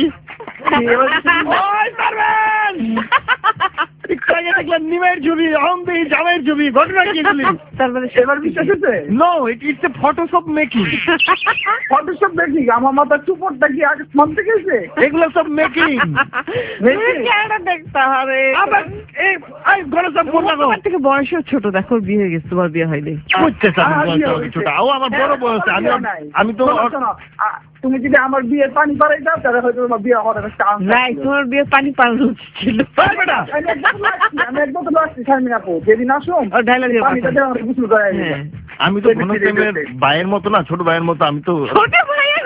দেখলাম নিমের ছবি, জামাইয়ের ছবি, ঘটনা কি এগুলি? তারপরে এবার বিশ্বাস হচ্ছে? No, it's a Photoshop making. Photoshop making? আমার মাথা চুপড়টা কি আগে মানতে গেছে? এগুলো সব মেকিং। দেখতে হবে থেকে বয়সও ছোট, দেখো বিয়ে হয়ে গেছে, তোমার বিয়ে হয়নি। ছোট ও আমার বড় বয়স। আমি তো তুমি যদি আমার বিয়ের পানি পাড়াই দাও তাহলে হয়তো তোমার বিয়ে হওয়ার একটা চান্স আছে। নাই, তোমার বিয়ের পানি পাড়ানো উচিত ছিল। আমি একদম তো আসছি শারমিন আপু, যেদিন আসুন পানিটা দেওয়া হবে, গোসল করাই দিবে। আমি তো ঘনশ্যামের ভাইয়ের মতো না, ছোট ভাইয়ের মতো। আমি তো ছোট ভাইয়ের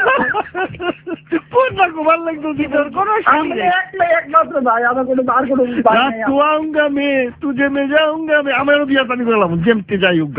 ভালো লাগতো দিদর কোনো একমাত্র ভাই, আমার কোনো আর কোনো ভাই নাই। আউঙ্গা মে তুঝে মে যাউঙ্গা মে, আমারও বিয়ে পানি করলাম যেমতে যাই হোক।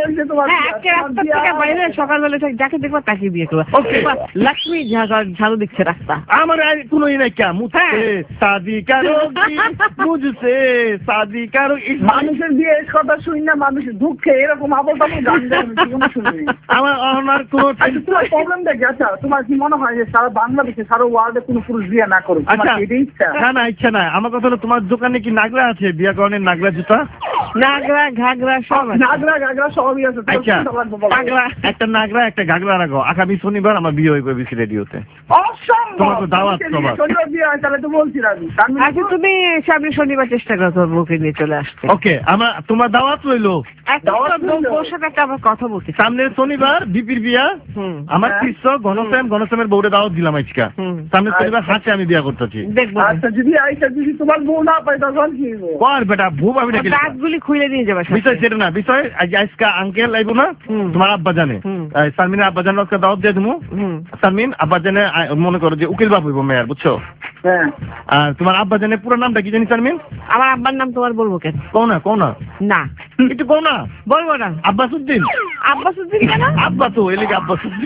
বাইরে সকালবেলা যাকে দেখবা তাকে বিয়ে করবা। লক্ষ্মী ঝাড়ু দিচ্ছে রাস্তা। আমার কোনো ই নাই, ক্যা মুঝে শাদি কারো, মুঝসে শাদি কারো। মানুষের বিয়ে কথা শুনি না, মানুষের দুঃখে এরকম আবল তাবল গান শুনি। আমার কোনো তোমার প্রবলেম দেখে, আচ্ছা তোমার কি মনে হয় যে সারা বাংলাদেশে সারা ওয়ার্ল্ডে কোনো পুরুষ বিয়ে না করুক? না ইচ্ছা নাই। আমার কথা হলো তোমার দোকানে কি নাগরা আছে? বিয়া করানোর নাগরা জুতা, নাগরা ঘাগরা সব, নাগরা ঘাগরা সবই আছে। আচ্ছা একটা নাগরা একটা ঘাগরা রাখো। আগামী শনিবার আমার বিয়ে হইবে বিসি রেডিওতে। তোমার তো দাওয়াত সবার। তাহলে তো বলছিলাম। আচ্ছা তুমি সামনে শনিবার চেষ্টা করো তোমার বউকে নিয়ে চলে আসতে। ওকে, আমার তোমার দাওয়াত রইলো। বউর সাথে একটা আমার কথা বলছি। সামনের শনিবার বিপির বিয়া, আমার শিষ্য ঘনশ্যামের বউরে দাওয়াত দিলাম আজকা। সামনের শনিবার হাতে আমি বিয়া করতেছি। দেখবো আচ্ছা যদি তোমার বউ না পাই তখন কি কর বেটা, বউ আমি নাকি দাঁতগুলি খুলে নিয়ে যাবে। বিষয় সেটা না, বিষয় আজকা আঙ্কেল আইবো না, তোমার আব্বা জানে, শারমিনের আব্বা জানে দাওয়াত দিয়ে দেবো। শারমিন আব্বা জানে মনে করো যে উকিল বাবু হইব মেয়ার, বুঝছো? হ্যাঁ। আর তোমার আব্বা জানের পুরো নামটা কি জানি শারমিন? আমার আব্বার নাম তোমার বলবো কেন? কও না না একটু কও না। বলবো না। আব্বাসউদ্দিন। আব্বাসউদ্দিন কেন? আব্বা তো এলিগে আব্বাসউদ্দিন।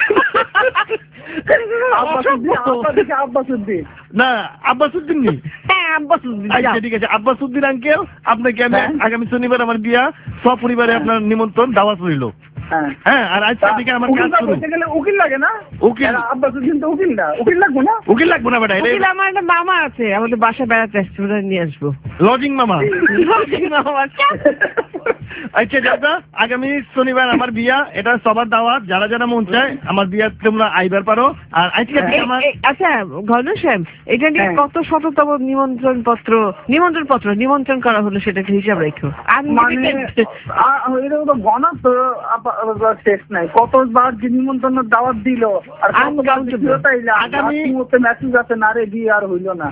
আব্বাসউদ্দিন না আব্বাসউদ্দিন নি। হ্যাঁ আব্বাসউদ্দিন। আচ্ছা ঠিক আছে আব্বাসউদ্দিন আঙ্কেল, আপনাকে আমি আগামী শনিবার আমার বিয়া, সপরিবারে আপনার নিমন্ত্রণ দাওয়াত রইল। হ্যাঁ আর আজকে থেকে আমার কাজ শুরু। উকিল লাগে না? উকিল আব্বাসউদ্দিন তো উকিল না, উকিল লাগবে না? উকিল লাগবে না বেটা, উকিল আমার একটা মামা আছে, আমাদের বাসা বেড়াতে আসছে, ওটা নিয়ে আসবো। লজিং মামা। আচ্ছা দাদা আগামী শনিবার আমার বিয়া, এটা সবার দাওয়াত, যারা যারা মন চায় আমার বিয়া তোমরা আইবার পারো। আর আজকে আমার আচ্ছা ঘনশ্যাম, এটা নিয়ে কত শততম নিমন্ত্রণ করা হলো সেটাকে হিসাব রেখো। গণা তো শেষ নাই, কতবার যে নিমন্ত্রণ দাওয়াত দিল আর মেসেজ আছে না রে বিয়ে আর হইল না।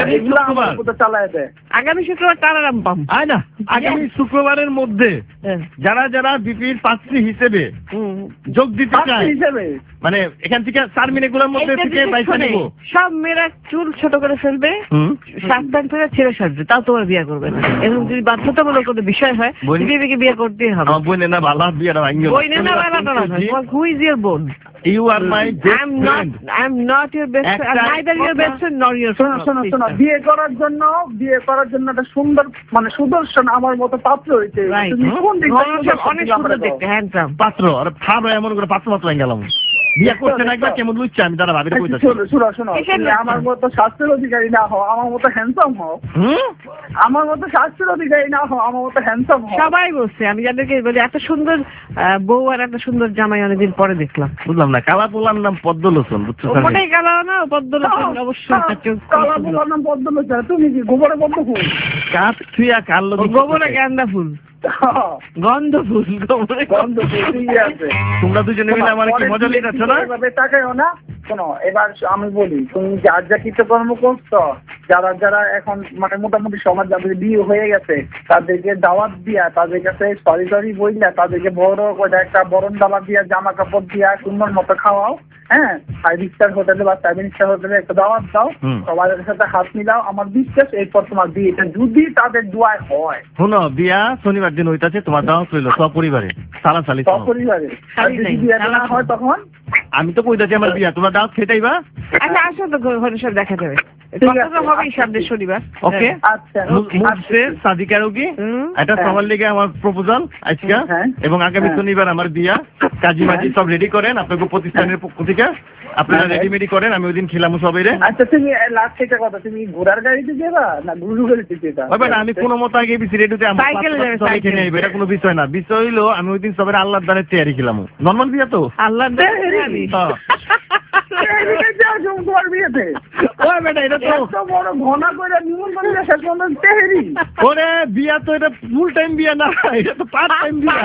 চালায় দেয় আগামী শুক্রবার তারারাম পাম আয় না। আগামী শুক্রবারের মধ্যে যারা যারা বিপির প্রার্থী হিসেবে যোগ দিতে চায়, মানে এখান থেকে 4 মিনিটগুলোর মধ্যে থেকে পয়সা নেব। সব মেয়েরা চুল ছোট করে ফেলবে, সাবধান করে ছেড়ে সাজবে, তাও তোমার বিয়ে করবে না। এবং যদি বাধ্যতামূলক কোনো বিষয় হয় বিবিকে বিয়ে করতেই হবে। আমার বোনের না ভালো বিয়েটা ভাঙিও। বোনের না ভালো না। Who is your বোন? You are my best friend. I'm not your best friend. Neither your best friend nor your friend. শোনো, বিয়ে করার জন্য একটা সুন্দর মানে সুদর্শন আমার মতো পাত্র হয়েছে। তুমি কোন দিকটা অনেক সুন্দর দেখতে, হ্যান্ডসাম পাত্র। আর ফাড়ো এমন করে পাত্র মাত্র গেলাম বিয়ে করতে না একবার কেমন লুচ্ছি আমি, তারা ভাবিটা কইতাছি। শোনো আমার মতো স্বাস্থ্যের অধিকারী না হও, আমার মতো হ্যান্ডসাম হও। আমার মতো স্বাস্থ্যের অধিকারী না হও, আমার মতো হ্যান্ডসাম হও। সবাই বলছে, আমি যাদেরকে বলি এত সুন্দর বউ আর এত সুন্দর জামাই অনেকদিন পরে দেখলাম। বুঝলাম না, কালা পোলার নাম পদ্মলোচন, বুঝছো? ওটাই কালা না, পদ্মলোচন অবশ্যই। কালা পোলার নাম পদ্মলোচন, তুমি কি গোবরে পদ্ম ফুল? কাঠ থুইয়া কাল গোবরে গাঁদা ফুল, গন্ধ ফুল, গন্ধ ফুল আছে। তোমরা দুজনে মিলে আমার কি মজা লেগেছ না? তাকাইও না। শোনো এবার আমি বলি, তুমি যার যা কৃতকর্ম করছো, যারা যারা এখন মানে মোটামুটি সমাজ যাদের বিয়ে হয়ে গেছে তাদেরকে দাওয়াত দিয়া, তাদের কাছে সরি বইলা, তাদেরকে বড় করে একটা বরণ দাওয়াত দিয়া, জামা কাপড় দিয়া সুন্দর মতো খাওয়াও। হ্যাঁ 5 স্টার হোটেলে বা 7 স্টার হোটেলে একটা দাওয়াত দাও, সবার সাথে হাত মিলাও। আমার বিশ্বাস এরপর তোমার বিয়েটা যদি তাদের দোয়ায় হয়। শোনো বিয়া শনিবার দিন হইতাছে, তোমার দাওয়াত রইল সপরিবারে, সালাসালি সপরিবারে। আর যদি বিয়েটা না হয় তখন আমি তো কইতাছি আমার বিয়া, তোমরা দাওয়াত খেতেইবা। আচ্ছা আসো তো ঘরে সব দেখা যাবে, হবেই সামনে শনিবার। ওকে আচ্ছা মুঝসে শাদি করোগি, এটা সবার লেগে আমার প্রপোজাল আজকে। এবং আগামী শনিবার আমার বিয়া, কাজী মাজি সব রেডি করেন আপনাকে প্রতিষ্ঠানের পক্ষ থেকে, আপনারা রেডিমেডি করেন, আমি ওই দিন খিলাম সবাই রে। আচ্ছা তুমি লাস্ট একটা কথা, তুমি ঘোড়ার গাড়িতে যাবা না গরুর গাড়িতে যাবা? হবে না, আমি কোনো মতো আগে বিসি রেডিতে আমার সবাই খেয়ে নেব, এটা কোনো বিষয় না। বিষয় হইলো আমি ওই দিন সবাই আল্লাহর দ্বারে তৈরি খিলাম। নরমাল বিয়া তো আল্লাহর দ্বারে তোমার বিয়েতে ওই বেটা এটা তো বড় ঘনা করে নিমন্ত্রণ দিয়ে শেষ পর্যন্ত তেহেরি। ওরে বিয়া তো এটা ফুল টাইম বিয়া না, এটা তো পার্ট টাইম বিয়া।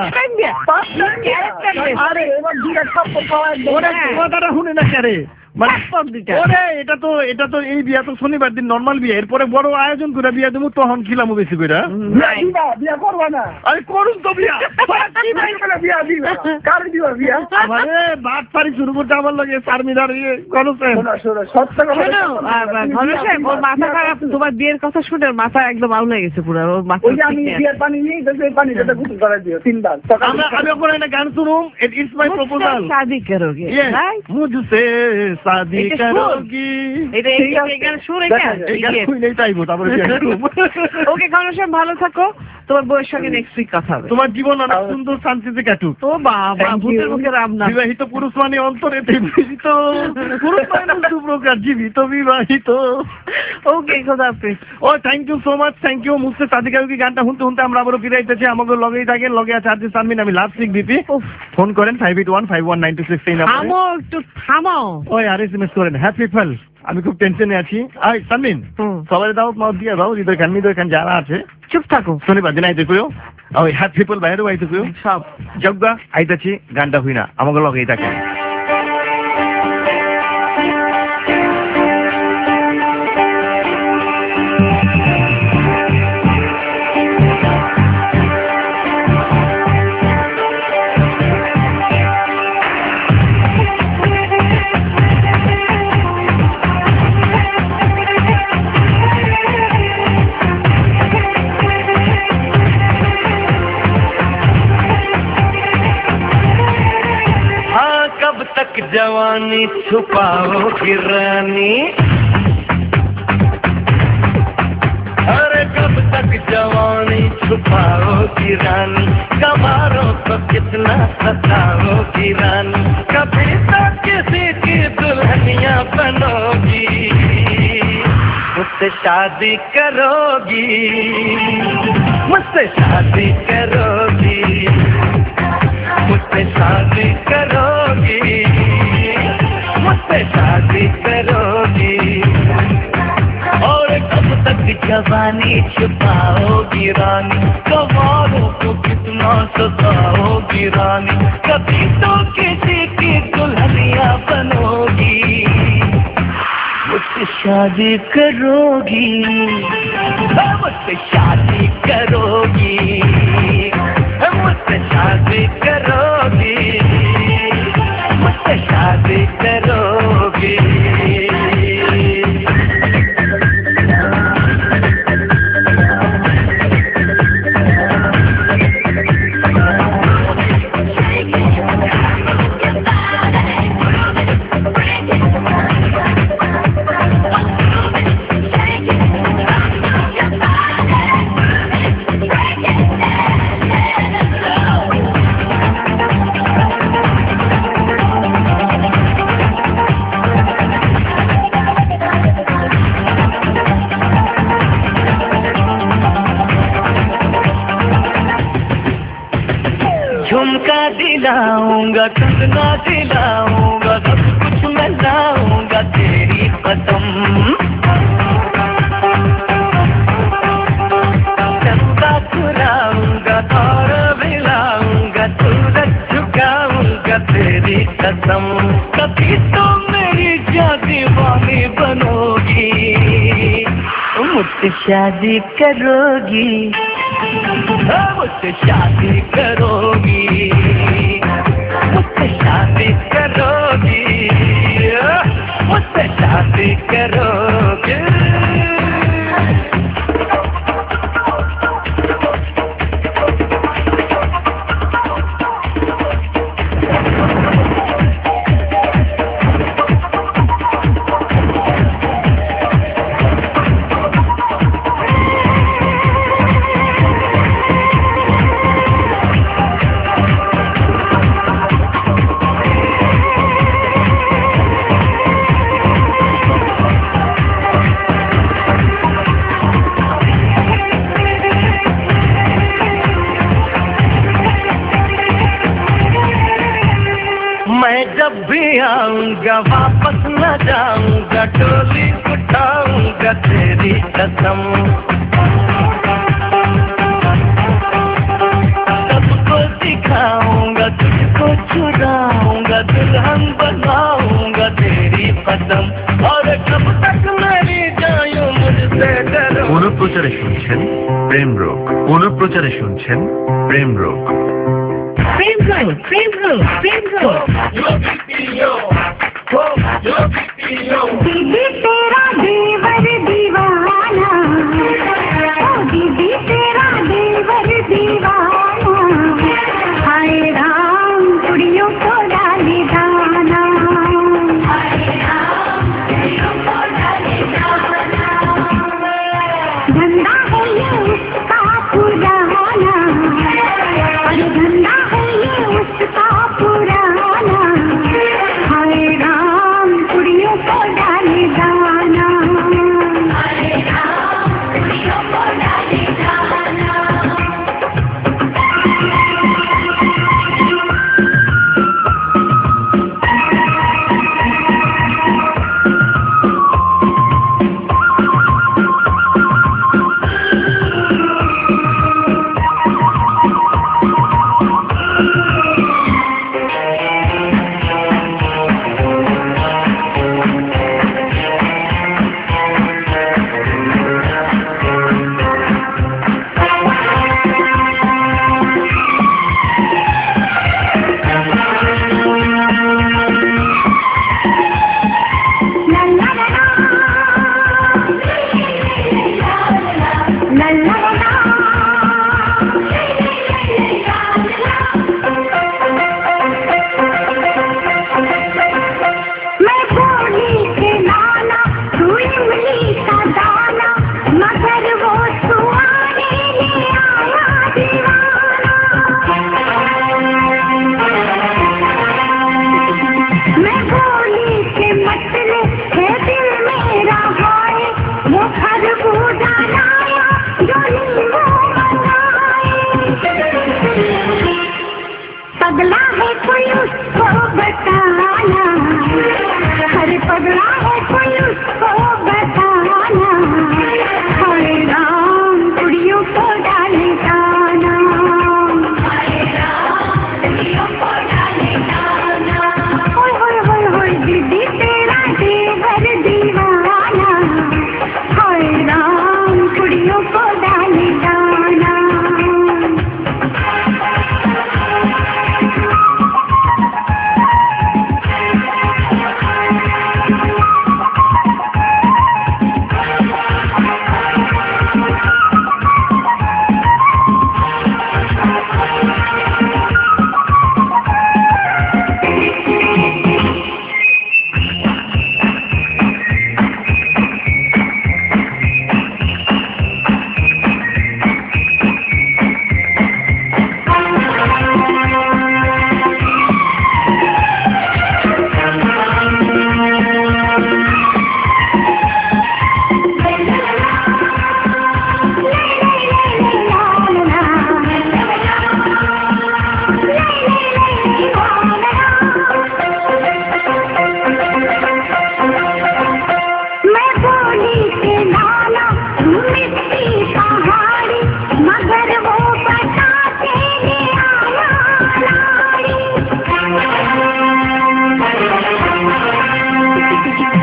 আরে এবার দুটা খাপ্পর পাওয়া ওরে কথাটা শুনে না কে রে, ওরে এটা তো এই বিয়া তো শনিবার দিন নরমাল বিয়া, এরপরে বড় আয়োজন করে বিয়া দেবো, তখন খিলামু বেশি করে। বিয়া করবা না? আরে করুন তো বিয়া। বিয়া দিবা কার দিবা বিয়া? আমারে বাদ পারি শুরু করতে আমার লাগে শারমিনার গণসেন। সত্য কথা ঘনশ্যাম, ওর মাথা খারাপ, তোমার বিয়ের কথা শুনে মাথা একদম আউল হয়ে গেছে পুরো। ওর মাথা আমি বিয়ের পানি নিয়ে সেই পানিটা গোসল করে দিও 3 বার। আমি ওখানে একটা গান শুনুম, ইটস মাই প্রপোজাল। শাদি করোগে মুঝসে শাদি করোগি, এটা এই গান শুনে কেন এই গান শুনেই চাইবো তারপরে ওকে ঘনশ্যাম ভালো থাকো, তোমার বউয়ের সঙ্গে নেক্সট উইক কথা হবে। তোমার জীবন অনেক সুন্দর শান্তিতে কাটুক। ও বাবা ভূতের মুখে রাম না। বিবাহিত পুরুষ মানে অন্তরে জীবিত, পুরুষ মানে দু প্রকার, জীবিত বিবাহিত। ওকে খোদা হাফেজ। ও thank you so much, thank you. Mujhse Shaadi Karogi গানটা শুনতে আমরা আবারও ফিরে আইতেছি। আমাকে লগেই থাকেন, লগে আছে আরজি সানমিন, আমি লাভ সিক বিপি। ফোন করেন 58151926 নাম্বারে। থামো একটু থামো। ওই আর এসএমএস করেন হ্যাপি ফল। আমি খুব টেনশনে আছি। আই সানমিন সবাই দাও মাও দিয়ে দাও, হৃদয় খান যারা আছে চুপ থাকো। শনিবার দিন আইতে কইও, ওই হ্যাপি পিপল বাইরেও আইতে কইও, সব জগ্গা আইতাছি, গানটা হই না আমাকে লগেই থাকেন। छुपाओगी रानी, अरे कब तक जवानी छुपाओगी रानी, कमारों को कितना सताओगी रानी, कभी तक किसी की दुल्हनिया बनोगी, मुझसे शादी करोगी, मुझसे शादी करोगी, मुझसे शादी करोगी, मुझसे शादी करोगी, और कब तक जवानी छुपाओगी रानी, कमारों को कितना सताओगी रानी, कभी तो किसी की दुल्हनिया बनोगी, मुझसे शादी करोगी, मुझसे शादी करोगी, मुझसे शादी करोगी, मुझसे शादी करोगी। झुमका दिलाऊंगा, कंगना दिलाऊंगा, सब कुछ मैं लाऊंगा तेरी कसम, चंदा चुराऊंगा और बिलाऊंगा, सूरज झुकाऊंगा तेरी कसम, कभी तो मेरी दीवानी बनोगी, मुझसे शादी करोगी, मुझसे शादी करोगी, मुझसे शादी करोगी, मुझसे शादी करोगी। मैं जब भी आऊंगा वापस न जाऊंगा, डोली उठाऊंगा तेरी कसम, सबको दिखाऊंगा, तुझको चुराऊंगा, दुल्हन बनाऊंगा तेरी कसम, और कब तक मेरी जायूं मुझसे डरो। অনুপ্রচারে শুনছেন প্রেম রোগ, অনুপ্রচারে শুনছেন প্রেম রোগ। प्रेम रोग, प्रेम रोग, प्रेम रोग। दीदी तेरा देवर दीवाना, ओ दीदी तेरा देवर दीवाना, हाय राम कुड़ियों को डाली दाना, हाय राम कुड़ियों को डाली दाना, धंधा है ये उसका पुराना, अरे धंधा है ये उसका पुराना, हाय राम कुड़ियों को डाली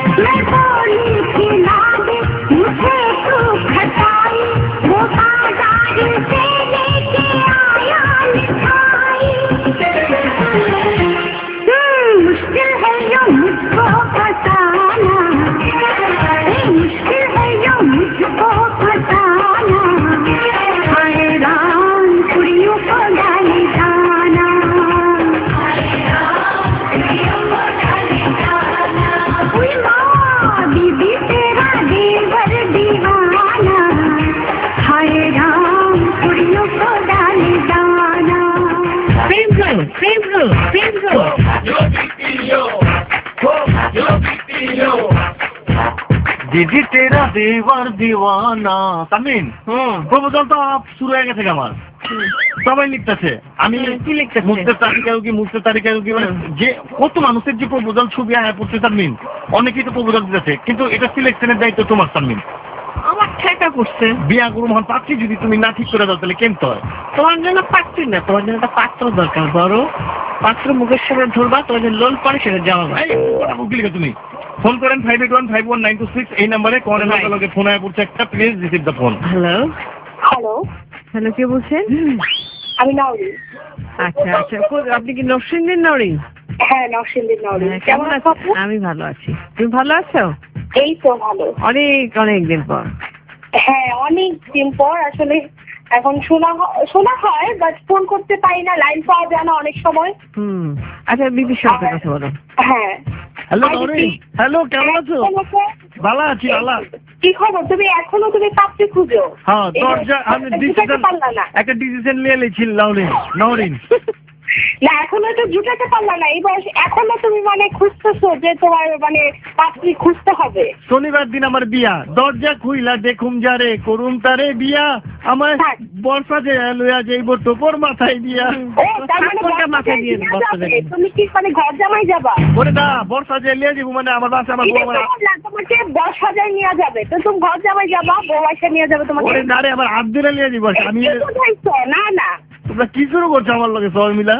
मैं बोली खिला दे मुझे तू खटाई वो बाजार से लेके आया मिठाई मुश्किल है यो मुझको बताना मुश्किल है यो मुझको बताना हैरान कुड़ियों को डाली जाना बीबी तेरा देवर दीवाना हैरान कुड़ियों को डाली जाना प्रेम करो দিদি তেরা দেওয়ার দিওয়ানা তামিন প্রপোজাল তো শুরু হয়ে গেছে আমার সবাই লিখতেছে আমি কি লিখতেছে মুস্তের তারিখে মানে যে কত মানুষের যে প্রপোজাল ছবি আয়া পড়ছে তামিন অনেকেই তো প্রপোজাল দিতেছে কিন্তু এটা সিলেকশনের দায়িত্ব তোমার তামিন আমার ঠেকা করছে বিয়া করু মহান পাচ্ছি যদি তুমি না ঠিক করে দাও তাহলে কেমন হয় তোমার জন্য পাচ্ছি না তোমার জন্য একটা পাত্র দরকার বড় পাত্র মুখের সামনে ধরবা তোমার জন্য লোন পরে সেটা যাওয়া তুমি ফোন করেন 581519226 এই নম্বরে করেন লগে ফোন আয়া পড়ছে একটা please receive the phone hello hello hello কে বলছেন আমি নাওরি। আচ্ছা আচ্ছা আপনি কি নরসিংদীর নরিন হ্যাঁ নরসিংদীর নাওরি। কেমন আছো আপু? আমি ভালো আছি তুমি ভালো আছো এই তো ভালো। অনেক দিন পর হ্যাঁ অনেক দিন পর আসলে এখন শোনা হয় বাট ফোন করতে পারি না, লাইন পাওয়া যায় না অনেক সময়। আচ্ছা বিপির সাথে কথা বলো। হ্যাঁ হ্যালো নরিন, হ্যালো কেমন আছো? ভালো আছি আল্লাহ। কি খবর? তুমি এখনো পাত্রী খুঁজো? হ্যাঁ দরজা আমি একটা ডিসিশন নিয়ে নিয়েছি নরিন না এখনো তো জুটাতে পারলা না এই বয়স, এখনো তুমি মানে খুঁজতেছো যে তোমার মানে পাত্রী খুঁজতে হবে। শনিবার দিন আমার বিয়া, দরজা খুইলা দেখুম যারে করুম তারে বিয়া, আমার বর্ষা যে লইয়া যাইব টোপর মাথায় দিয়া। মাথায় দিয়ে তুমি কি মানে ঘর জামাই যাবা? ওরে না বর্ষা যে লিয়ে যাবো মানে আমার বাসা আমার তোমাকে 10,000 নিয়ে যাবে তো তুমি ঘর জামাই যাবা, বউ এসে নিয়ে যাবে তোমাকে। ওরে না রে আমার হাত ধরে লিয়ে যাবো আমি। না না তোমরা কি শুরু করছো আমার লগে সবাই মিলা?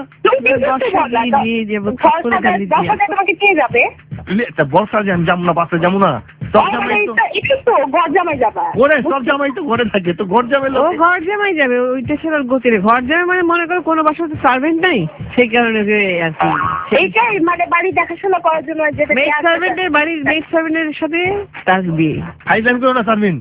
তোমাকে কে যাবে? বর্ষা যে আমি যাবো না, বাসে যাবো না। ঘর জামাই যাবা? ওরে সব জামাই তো ঘরে থাকে, তো ঘর জামাই ঘর জামাই যাবে ওইটা সেটার গতিরে। ঘর জামাই মানে মনে করো কোনো বাসাতে সার্ভেন্ট নাই, সেই কারণে আর কি এইটাই মানে বাড়ি দেখাশোনা করার জন্য মেড সার্ভেন্টের বাড়ির মেড সার্ভেন্টের সাথে তার বিয়ে। আইজান করো না সার্ভেন্ট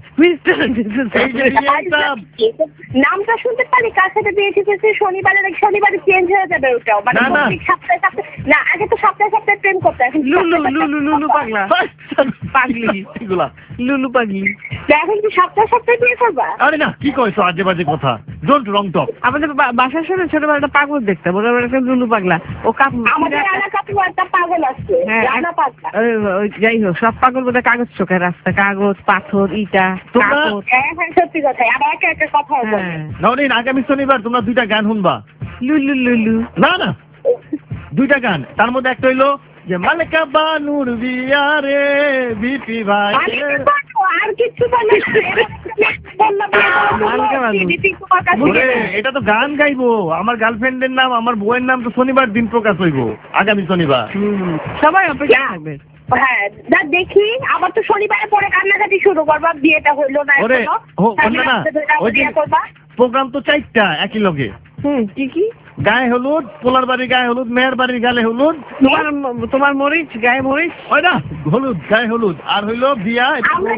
নামটা শুনতে পারি কার সাথে বিয়ে ঠিক আছে? শনিবারে চেঞ্জ হয়ে যাবে ওটাও মানে সপ্তাহে না, আগে তো সপ্তাহে প্রেম করতে। এখন লুলু পাগলি লুলু পাগলি এখন কি সপ্তাহে বিয়ে করবা? আরে না কি কইছো আজে বাজে কথা, ডোন্ট রং টক। আমাদের বাসার সামনে ছোটবেলা একটা পাগল দেখতে বলে একটা লুলু পাগলা। ও আমাদের এলাকাতে একটা পাগল আছে রানা পাগলা। যাই হোক সব পাগল বোধ কাগজ চোখে রাস্তা, কাগজ পাথর ইটা কাগজ। হ্যাঁ সত্যি কথা। আবার একটা কথা হবে নরিন, আগামী শনিবার তোমরা দুইটা গান শুনবা। লুলু না না দুইটা গান, তার মধ্যে একটা হইলো যে মালিকা বানুর বিয়ারে বিপি ভাই। আর কিছু এটা তো গান গাইবো, আমার গার্লফ্রেন্ডের নাম আমার বউয়ের নাম তো শনিবার দিন প্রকাশ হইব, আগামী শনিবার। সবাই অপেক্ষা থাকবে। হ্যাঁ যা দেখি আবার তো শনিবারে পরে কান্নাকাটি শুরু করবা, বিয়েটা হইলো না প্রোগ্রাম তো 4টা একই লগে। কি গায়ে হলুদ, পোলার বাড়ির গায়ে হলুদ, মেয়ের বাড়ির গালে হলুদ, তোমার মরিচ গায়ে মরিচ, ওই না হলুদ গায়ে হলুদ, আর হইলো বিয়া।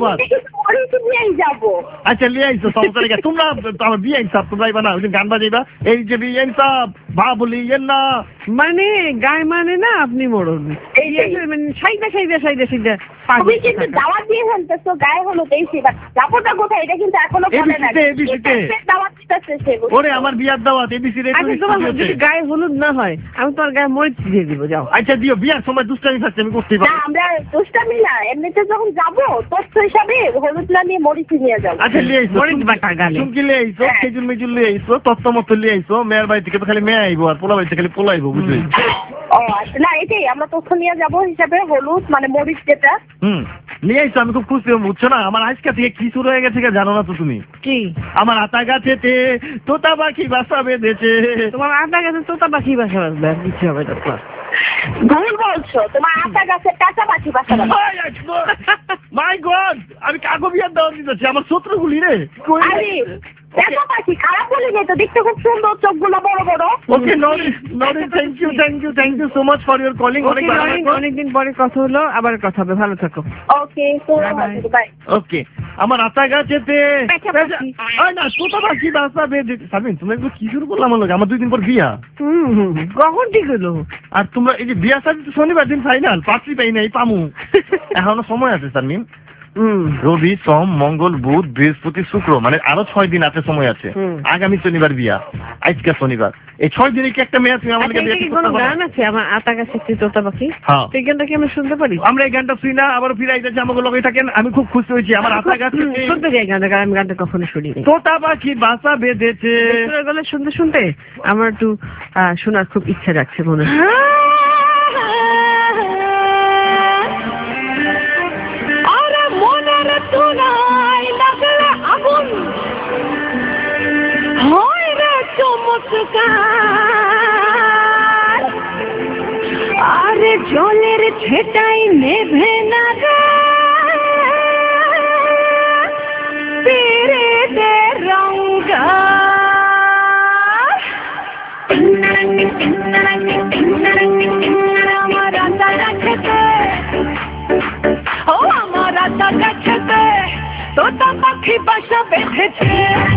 আচ্ছা লিয়ে আইসো সমস্যা, তোমরা আমার বিয়ে ইনসাফ তোমরা না ওই গান বাজাইবা, এই যে বিয়ে ইনসাফ ভা বলি না মানে গায়ে মানে না আপনি মরুন এই সাইদা দাওয়াত দিয়ে ফেলতেছো গায়ে হলুদ এই যাবোটা কোথায় এটা কিন্তু এখনো বলে না। ওরে আমার বিয়ার দাওয়াত এবিসি রে। যদি গায়ে হলুদ না হয় আমি তোমার গায়ে মরিচ দিয়ে দিব। যাও আচ্ছা দিও, বিয়ার সময় দুষ্টামি থাকছে আমি করতে পারি। আমরা দুষ্টামি না, এমনিতে যখন যাবো তথ্য হিসাবে হলুদ না নিয়ে মরিচ নিয়ে যাবো। আচ্ছা লিয়ে আইসো মরিচ বাটা গালে চুমকি লিয়ে আইসো, খেজুর মেজুর লিয়ে আইসো, তত্ত্ব মত লিয়ে আইসো। মেয়ের বাড়ি থেকে তো খালি মেয়ে আইবো আর পোলা বাড়ি থেকে খালি পোলা আইবো, বুঝলি? ও আচ্ছা না এটাই আমরা তথ্য নিয়ে যাবো হিসাবে হলুদ মানে মরিচ যেটা নিয়ে আইসো। আমি খুব খুশি বুঝছো না, আমার আজকে থেকে কি শুরু হয়ে গেছে জানো না তো তুমি? কি? আমার আতা গাছেতে তোতা পাখি বাসা বেঁধেছে। তোমার আতা গাছে তোতা পাখি বাসা বাঁধবে, আর কিছু হবে না তোমার। ভুল বলছো, তোমার আতা গাছে টাটা পাখি বাসা বাঁধবে। মাই গড, আমি কাকো বিয়ার দাওয়াত দিতেছি আমার শত্রুগুলি রে। আরে টাটা পাখি খারাপ বলে যেত, দেখতে খুব সুন্দর, চোখগুলো বড় বড়। Okay Nourin, thank you so much for your calling. অনেকদিন পরে কথা হলো, আবার কথা হবে, ভালো থাকো। Okay bye. ওকে, আমার আতা গাছেতে পেঁচা পাখি। না তোতা পাখি বাসা বেঁধে। সাবিন তুমি একটু কি শুরু করলাম আমার লগে? আমার 2 দিন পর বিয়া। কখন ঠিক হলো? আর তোমরা এই যে বিয়া সাথে তো শনিবার দিন ফাইনাল, পাত্রী পাই নাই, পামু এখনো সময় আছে সারমিন। রবি, সোম, মঙ্গল, বুধ, বৃহস্পতি, শুক্র, মানে আরো 6 দিন আছে, সময় আছে। আগামী শনিবার বিয়া, আজকে শনিবার। এই 6 দিনে কি একটা মেয়ে তুমি আমাকে বিয়ে করতে পারবে? গান আছে আমার আতা গাছে তোতা পাখি, হ্যাঁ, এই গানটা কি আমরা শুনতে পারি? আমরা এই গানটা শুনি না, আবার ফিরে আইতেছি, আমাকে লগে থাকেন। আমি খুব খুশি হয়েছি আমার আতা গাছে শুনতে চাই গানটা, কারণ আমি গানটা কখনো শুনিনি। তোতা পাখি বাসা বেঁধেছে গেলে শুনতে শুনতে আমার একটু শোনার খুব ইচ্ছা যাচ্ছে মনে হয়। আরে জলের ছেটাই নেভে না তেরে দে রঙ্গা আমার আতা গাছেতে, ও আমার আতা গাছেতে তোতা পাখি বাসা বেঁধেছে।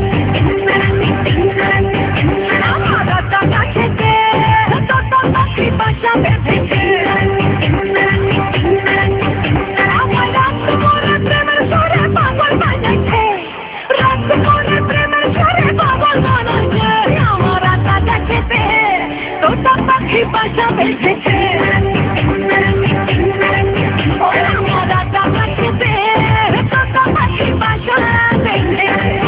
আমার আতা গাছেতে তোতা পাখি বাসা বেঁধেছে। আমার রাত করে প্রেমের সুরে পাগল বানাইছে, রাত করে প্রেমের সুরে পাগল বানাইছে। আমার আতা গাছেতে তোতা পাখি বাসা বেঁধেছে। আমার আতা গাছেতে তোতা পাখি বাসা বেঁধেছে।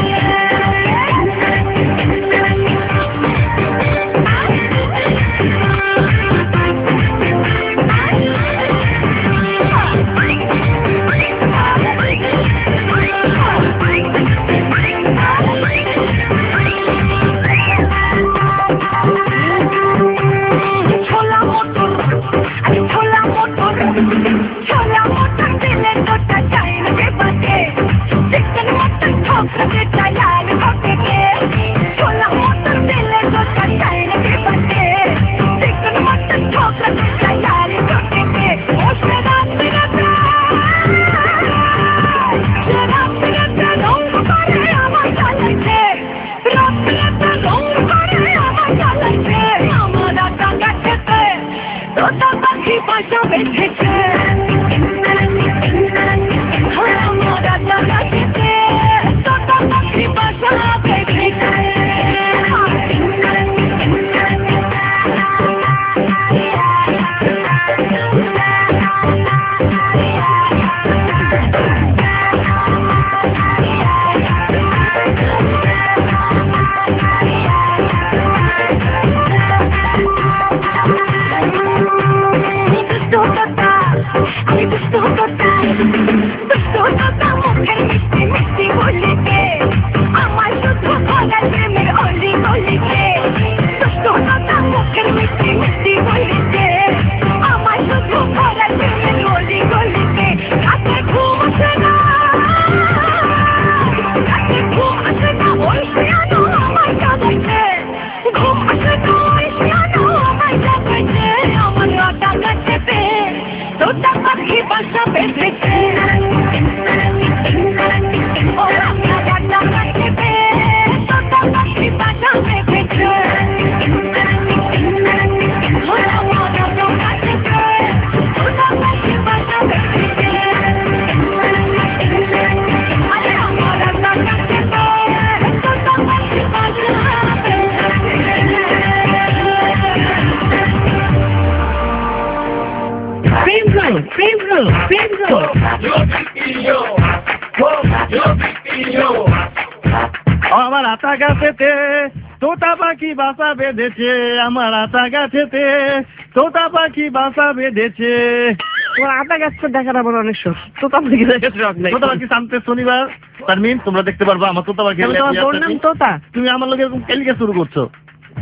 আমার আতা গাছেতে তোতা পাখি বাসা বেঁধেছে। আমার আতা গাছেতে তোতা পাখি বাসা বেঁধেছে। তোমার আতা গাছটা দেখার আমার অনেক শখ। তোতা পাখি দেখার শখ নাই। তোতা পাখি সামনে শনিবার তারমিন তোমরা দেখতে পারবা আমার তোতা পাখি। তোর নাম তোতা? তুমি আমার লোক এরকম কেলিকে শুরু করছো।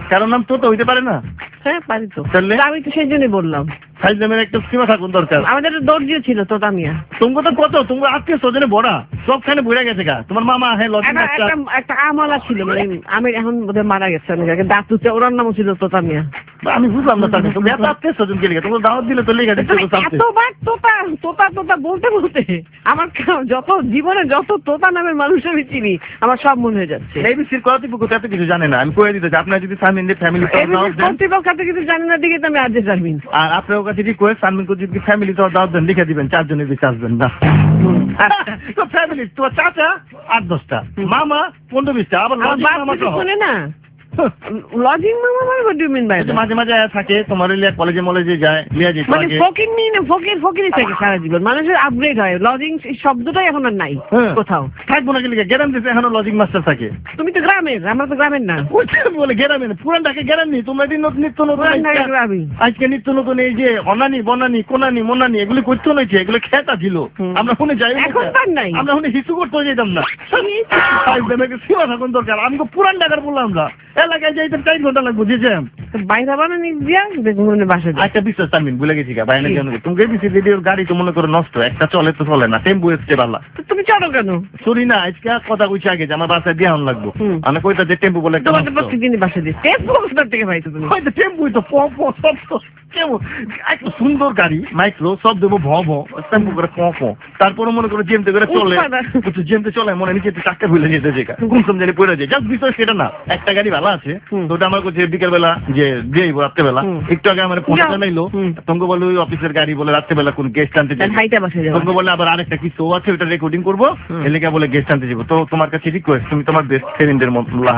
কারণ নাম তো হইতে পারে না। হ্যাঁ পারি তো, তাহলে আমি তো সেই জন্যই বললাম ফাইজলামের একটা সীমা থাকুন দরকার। আমাদের একটা দর্জিও ছিল তোতা মিয়া। তোমাকে তো কত তোমার আত্মীয় স্বজনে ভরা, সবখানে ভরে গেছে গা। তোমার মামা হ্যাঁ লজিং মাস্টার। একটা আমলা ছিল, মানে আমি এখন বোধহয় মারা গেছে, আমি দাঁত ওর নামও ছিল তোতা মিয়া। আমি বুঝলাম না তাকে, তুমি এত আত্মীয় স্বজন কে লিখে তোমার দাওয়াত দিলে তো লিখে দিচ্ছে। এতবার তোতা তোতা তোতা বলতে বলতে আমার যত জীবনে যত তোতা নামের মানুষ আমি চিনি আমার সব মনে হয়ে যাচ্ছে। এবিসির কর্তৃপক্ষ এত কিছু জানে না, আমি কয়ে দিতে চাই আপনার যদি সামিনদের ফ্যামিলি কর্তৃপক্ষ কিছু জানে না দিকে তো আমি আজ জানবিন। আর আপনার কাছে রিকোয়েস্ট সামিনকে যদি ফ্যামিলি তো দাওয়াত দেন লিখে দিবেন, 4 জনের বেশি আসবেন না। তো ফ্যামিলি তোমার চাচা 8-10টা, মামা 15-20টা, আবার শোনে না লজিং মামা মানে what do you mean by that? মাঝে মাঝে থাকে তোমার কলেজে মলেজে যায় লিয়া যেতে মানে ফকির নিয়ে না, ফকিরই থাকে সারা জীবন, মানুষের আপগ্রেড হয়। লজিং শব্দটাই এখন আর নাই কোথাও। থাকবো না কি লিখে গ্রাম দেশে এখনো লজিং মাস্টার থাকে। তুমি তো গ্রামের, আমরা তো গ্রামের না। বলে গ্রামের পুরান ঢাকা গ্রাম নেই, তোমরা নিত্য নতুন আজকে নিত্য নতুন এই যে অনানি বনানি কোনানি মোনানি এগুলি করতে হয়েছে, এগুলো খেতা ছিল। আমরা শুনে যাই এখন তার নাই, আমরা শুনে হিসু করতে যেতাম না। সীমা থাকুন দরকার। আমাকে পুরান ঢাকার বললাম আমরা এলাকায় যাইতে 4 ঘন্টা লাগবো বুঝেছেন। বাইরে বানানি দিয়া দেখুন বাসা একটা বিশ্বাস আমি ভুলে গেছি গা বাইরে জন্য। তুমি এবিসি রেডিওর গাড়ি তো মনে করো নষ্ট, একটা চলে তো চলে না, টেম্পু এসছে বালা। তুমি চলো কেন? সরি না আজকে কথা কইছি আগে যে আমার বাসায় দিয়ে আন লাগবো। আমি কইতা যে টেম্পু বলে একটা প্রতিদিন বাসা দিই। টেম্পু কোথা থেকে পাইছো তুমি? হয়তো টেম্পুই তো সব কেমন একটা সুন্দর গাড়ি মাইক্রো সব দেবো টেম্পু করে তারপরে মনে করো জেমতে করে চলে, জেমতে চলে মনে নিচে টাকা ভুলে যেতে যে কোন জানি পড়ে যায়। জাস্ট বিষয় সেটা না, একটা গাড়ি ভালো আছে তো ওটা আমার কাছে বিকেল বেলা যে দিয়েইব রাত্রেবেলা। একটু আগে আমার ফোন জানাইলো তোমাকে বলে ওই অফিসের গাড়ি বলে রাত্রেবেলা কোন গেস্ট আনতে যাবে, তোমাকে বলে আবার আরেকটা কি শো আছে ওটা রেকর্ডিং করবো এলাকা বলে গেস্ট আনতে যাবো। তো তোমার কাছে রিকোয়েস্ট তুমি তোমার বেস্ট ফ্রেন্ডের মতো বই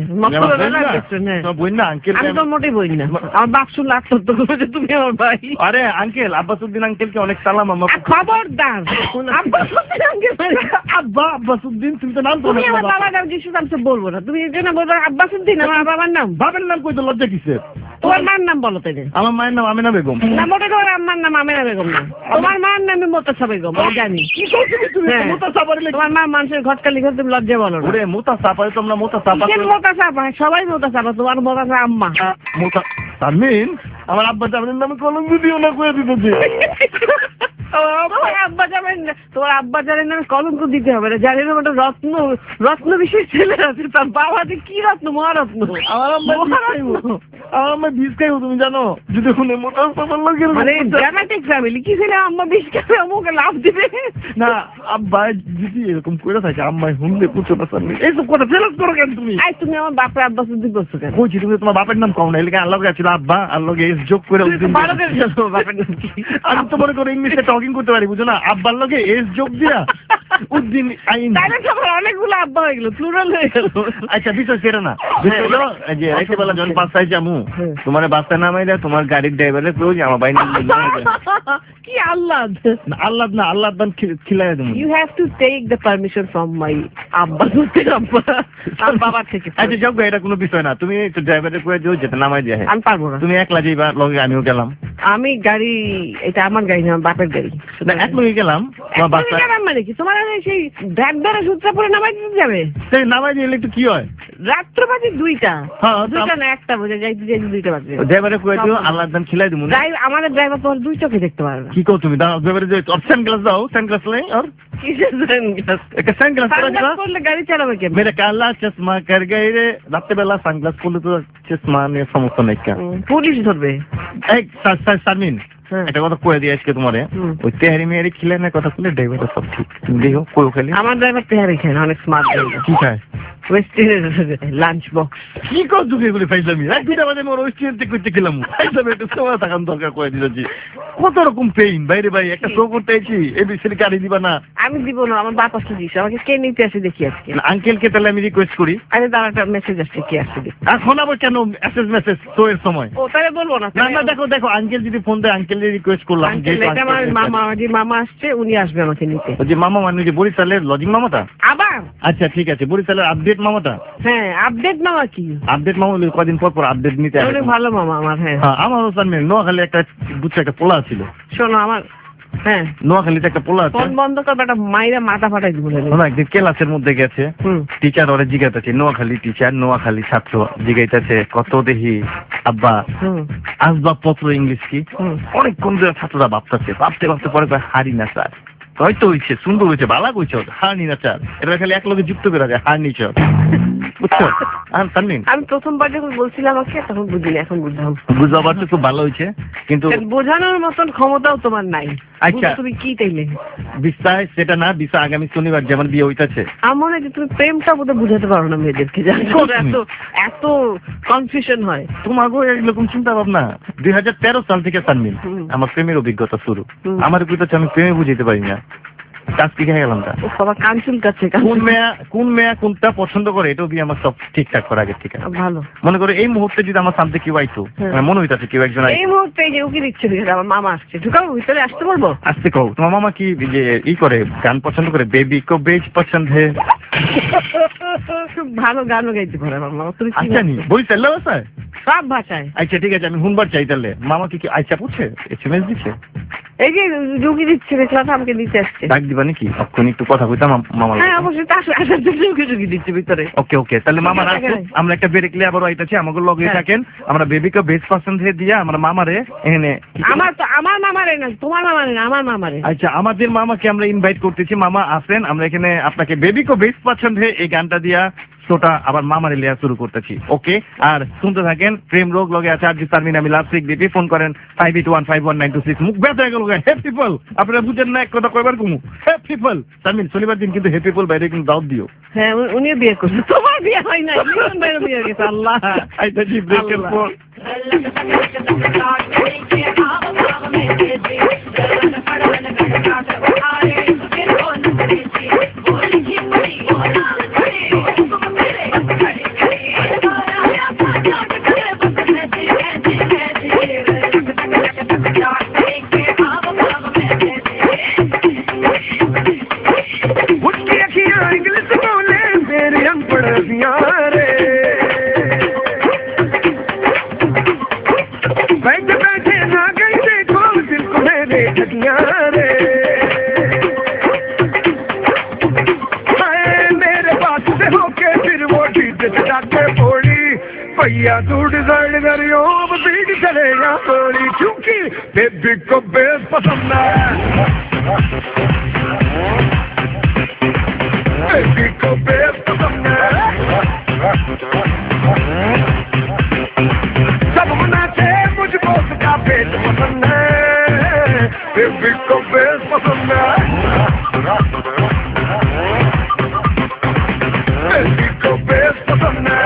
না আঙ্কেল মোটেই বই না, আমার বাপ শুনলে আত্মহত্যা করবে যে তুমি আমার ভাই। আরে আঙ্কেল আব্বাসুদ্দিন আঙ্কেলকে অনেক সালাম। আমার খবরদার আব্বাসুদ্দিন আঙ্কেল আব্বাসুদ্দিন তুমি তো নাম তো আমার বাবার নাম যিশু নাম তো বলবো না, তুমি এই জন্য বলবো আব্বাসুদ্দিন আমার বাবার নাম। বাবার নাম কই তো লজ্জা কিসের? তোমার মার নাম বলো তাই। আমার মায়ের নাম আমিনা বেগম। না মোটে তোমার আমার নাম আমিনা বেগম না, তোমার মার নাম মোতাসা বেগম। আমি জানি তোমার মা মানুষের ঘটকা লিখে তুমি লজ্জা বলো না। ওরে মোতাসাপা তোমরা মোতাসাপা মোতাসাপা সবাই মোতাসাপা, তোমার মোতাসা আম্মা তামিন আমার আব্বা জামিনের নামে কলম দিও না কয়ে দিতেছে। তোমার আব্বা জানেন না, তোমার আব্বা জানেন না কলঙ্ক দিতে হবে না। জানেন না একটা রত্ন বিশেষ ছেলে আছে, তার বাবা যে কি রত্ন মহারত্ন। আমার আম্মা বিষ খাইব তুমি জানো, যদি শুনে মোতাসাপার লোকের মানে ড্রামাটিক ফ্যামিলি কি ছিল, আম্মা বিষ খাবে আমাকে লাভ দিবে না। আব্বা যদি এরকম করে থাকে আম্মাই শুনলে পুছো না সামনে এইসব কথা ফেরত করো কেন তুমি? তুমি আমার বাপের আব্বা শুদ্ধি করছো কেন? বলছি তুমি তোমার বাপের নাম কম না, এলাকা আল্লাহ গেছিল আব্বা আল্লাহ যোগ করে আমি তো মনে করো ইংলিশে টকিং করতে পারি বুঝো না, আব্বার লগে এস যোগ দিয়া উদ্দিন আইন অনেকগুলো আব্বা হয়ে গেল, প্লুরাল হয়ে গেল। আচ্ছা বিষয় সেটা না, বিষয় হলো যে রাইতে বেলা যখন বাসায় যাবো তোমার বাসা নামাই দেয় তোমার গাড়ির ড্রাইভারের প্রয়োজ আমার বাই কি আল্লাদ আল্লাদ না আল্লাদ দান খিলাই দেবো। You have to take the permission from my আব্বা আর বাবা থেকে। আচ্ছা যাও এটা কোনো বিষয় না, তুমি একটু ড্রাইভারের প্রয়োজ যেতে নামাই দিয়ে। আমি পারবো না, তুমি একলা যাইবা লগে আমিও গেলাম। আমি গাড়ি এটা আমার গাড়ি না বাপের গাড়ি, এক লগে গেলাম মানে কি তোমার সেই ব্যাগ ধরে সূত্রাপুরে নামাই দিতে যাবে? সেই নামাই দিলে একটু কি হয় রাত্র বাজে 2টা, 2টা না 1টা বাজে যাইতে যাইতে 2টা বাজে। ড্রাইভারে কয়ে দিও আল্লাহর দান খিলাই দেবো। আমাদের ড্রাইভার তোমার 2 চোখে দেখতে পারে না। কি কও তুমি? দাও ড্রাইভারে যে সানগ্লাস দাও, সানগ্লাস নাই আর কিসের সানগ্লাস? একটা সানগ্লাস পরলে গাড়ি চালাবে কে? মেরে কালা চশমা কর গয়ে রে, রাতে বেলা সানগ্লাস পরলে তো চশমা নিয়ে সমস্যা নাই কেন? পুলিশ ধরবে। এক সামিন একটা কথা কয়ে দিয়ে আজকে তোমারে, ওই তেহারি মেহারি খিলে না কথা শুনলে ড্রাইভারটা সব ঠিক। তুমি দেখো কই খালি আমার ড্রাইভার তেহারি খায় না, অনেক স্মার্ট ড্রাইভার। কি খায়? ওয়েস্টার্নের লাঞ্চ বক্স। কি কর তুমি এগুলি ফাইজলামি? এক 2টা বাজে মোর ওয়েস্টার্ন করতে গেলাম ফাইজলামি একটু সময় থাকান দরকার কয়ে দিয়েছি। কত রকম পেইন বাইরে ভাই, একটা শো করতে আইছি এবিসি গাড়ি দিবা না? আমি দিব না, আমার বাপ আসতে দিছে, আমাকে কে নিতে আসে দেখি আজকে। আঙ্কেলকে তাহলে আমি রিকোয়েস্ট করি। আরে দাঁড়া একটা মেসেজ আসছে, কে আসছে দেখি। এখন আবার কেন মেসেজ শো এর সময়? ও তাহলে বলবো না। না দেখো দেখো আঙ্কেল যদি ফোন দেয় আঙ্কেলের রিকোয়েস্ট করলাম যে আমার মামা, যে মামা আসছে উনি আসবে আমাকে নিতে। যে মামা মানে যে বরিশালের লজিং মামাটা? আবার আচ্ছা ঠিক আছে, বরিশালের আপডেট মামাটা? হ্যাঁ আপডেট মামা। কি আপডেট মামা? কদিন পর পর আপডেট নিতে আসে। ভালো মামা আমার। হ্যাঁ আমার নোয়াখালী একটা বুঝছে একটা পোলা ছিল। শোনো আমার হ্যাঁ নোয়াখালীতে একটা পোলা আছে ফোন বন্ধ কর বেটা মাইরা মাথা ফাটাই দিব একদিন ক্লাসের মধ্যে গেছে টিচার ওরে জিজ্ঞাসা নোয়াখালী টিচার নোয়াখালী ছাত্র জিজ্ঞাইতেছে কত দেখি আব্বা আসবাবপত্র ইংলিশ কি অনেকক্ষণ ধরে ছাত্ররা ভাবতেছে ভাবতে ভাবতে পরে হারি না স্যার হয়তো হয়েছে সুন্দর হয়েছে ভালো কইছ হারনি না স্যার এটা খালি এক লোকে যুক্ত করে দেয় হারনি চল বুঝছো আমি প্রথমবার যখন বলছিলাম আমাকে তখন বুঝিনি এখন বুঝলাম বুঝাবার তো খুব ভালো হয়েছে কিন্তু বোঝানোর মতন ক্ষমতাও তোমার নাই আচ্ছা তুমি কি তাইলে বিশ্বাস সেটা না বিশ্বাস আগামী শনিবার যেমন বিয়ে হইতাছে আমার মনে হয় যে তুমি প্রেমটা বোধহয় বুঝাতে পারো না মেয়েদেরকে এত এত কনফিউশন হয় তোমাকেও এরকম চিন্তা ভাবনা 2013 সাল থেকে তানমিন আমার প্রেমের অভিজ্ঞতা শুরু আমার অভিজ্ঞতা আমি প্রেমে বুঝাইতে পারি না কাজটি খেয়ে গেলাম তা সবার কান চুলকাচ্ছে কোন মেয়া কোনটা পছন্দ করে এটাও দিয়ে আমার সব ঠিকঠাক করা আগে ঠিক আছে ভালো মনে করে এই মুহূর্তে যদি আমার সামনে কেউ আইতো মনে হইতাছে কেউ একজন এই মুহূর্তে যে উকি দিচ্ছে আমার মামা আসছে ঢুকাবো ভিতরে আসতে বলবো আসতে কও তোমার মামা কি যে ই করে গান পছন্দ করে বেবি কো বেজ পছন্দ হে খুব ভালো গানও গাইতে পারে আমার মামা তুমি আচ্ছা নি বই চললো স্যার সব ভাষায় আচ্ছা ঠিক আছে আমি হুনবার চাই তাহলে মামা কি আচ্ছা পুছে এসএমএস দিছে এই যে যোগী দিচ্ছে দেখলাম আমাকে দিতে আসছে ডাক দিবা নাকি অক্ষণ একটু কথা কইতাম মামা হ্যাঁ অবশ্যই আসার জন্য যোগী দিচ্ছে ভিতরে ওকে ওকে তাহলে মামা আমরা একটা ব্রেক নিয়ে আবার আইতাছি আমাকে লগে থাকেন আমরা বেবিকে বেস্ট পছন্দ হে দিয়া আমরা মামারে এখানে আমার মামারে না তোমার মামারে না আমার মামারে আচ্ছা আমাদের মামাকে আমরা ইনভাইট করতেছি মামা আসেন আমরা এখানে আপনাকে বেবিকে বেস্ট পছন্দ হে এই গানটা দিয়া শোটা আবার মামারে লিয়া শুরু করতেছি ওকে আর শুনতে থাকেন প্রেম রোগ লগে আছে আরজি তারমিন আমি লাস্ট উইক দিবি ফোন করেন 58151926 মুখ ব্যথা হয়ে গেল হে পিপল আপনারা বুঝেন না এক কথা কয়বার কমু হে পিপল তারমিন শনিবার দিন কিন্তু হে পিপল বাইরে কিন্তু দাওয়াত দিও হ্যাঁ উনিও বিয়ে করছে তোমার বিয়ে হয় না জীবন বাইরে বিয়ে গেছে আল্লাহ আইতা জি ব্রেকের পর भैया तू डिसाइड करियो बीट चलेगा थोड़ी क्योंकि बेबी को बेस पसंद है बेबी को बेस पसंद है सब मनाते मुझको उसका बेस पसंद है बेबी को बेस पसंद है बेबी को बेस पसंद है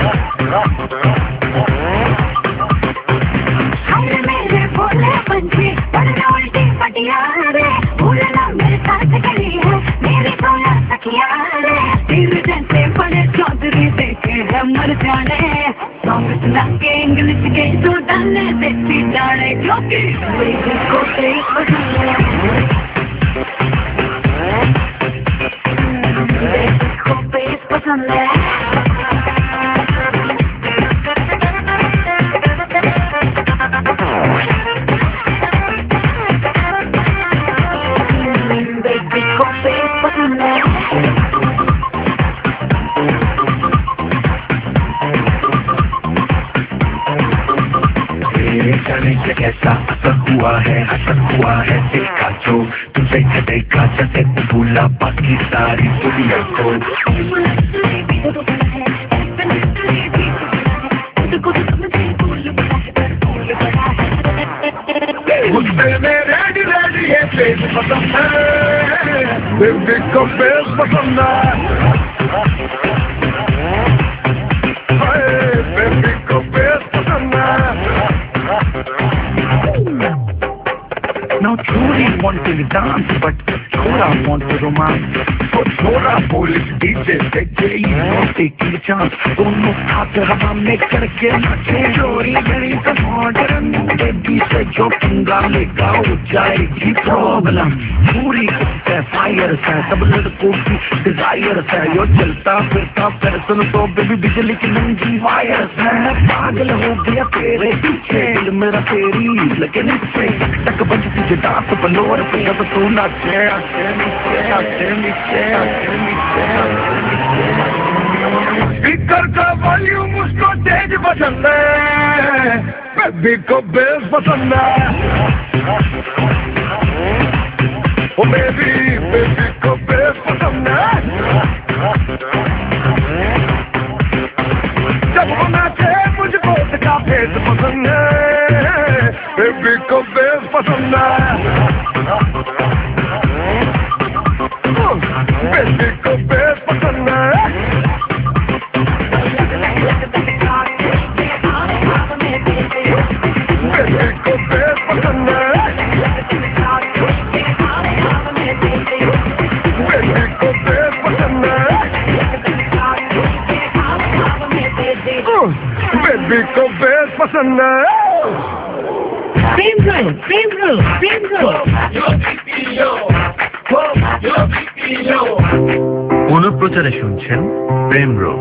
मर जाने इंग्लिश के तो डालने देखी जाने क्योंकि को पसंद है कैसा असर हुआ है देखा जो तुझे देखा जैसे भूला बाकी सारी दुनिया को गुस्से में रेडी रेडी है पेश पसंद है बेबी को बेस पसंद है बेबी को बेस पसंद है Now truly want to dance, but Chora want to romance. So छोरा पुलिस डीजे से गई टेकिंग चांस दोनों हाथ हवा में करके नाचे चोरी गई तो मॉडर्न बेबी से जो पंगा लेगा हो जाएगी प्रॉब्लम पूरी फायर है सब लड़कों की डिजायर है यो चलता फिरता फैशन तो बेबी बिजली की नंगी वायर है पागल हो गया तेरे पीछे दिल मेरा तेरी लेकिन इससे तक बजती जो डांस बलोर पे अब तू नाचे आचे नीचे आचे नीचे आचे नीचे आचे नीचे स्पीकर का वॉल्यूम उसको तेज पसंद है बेबी को बेस पसंद है ओ बेबी बेबी को बेस पसंद है जब वो नाचे मुझको उसका फेस पसंद है बेबी को बेस पसंद है बेबी को बेस पसंद है बेबी को बेस पसंद है बेबी को बेस पसंद है बेबी को बेस पसंद है অনুপ্রচারে শুনছেন প্রেম রোগ।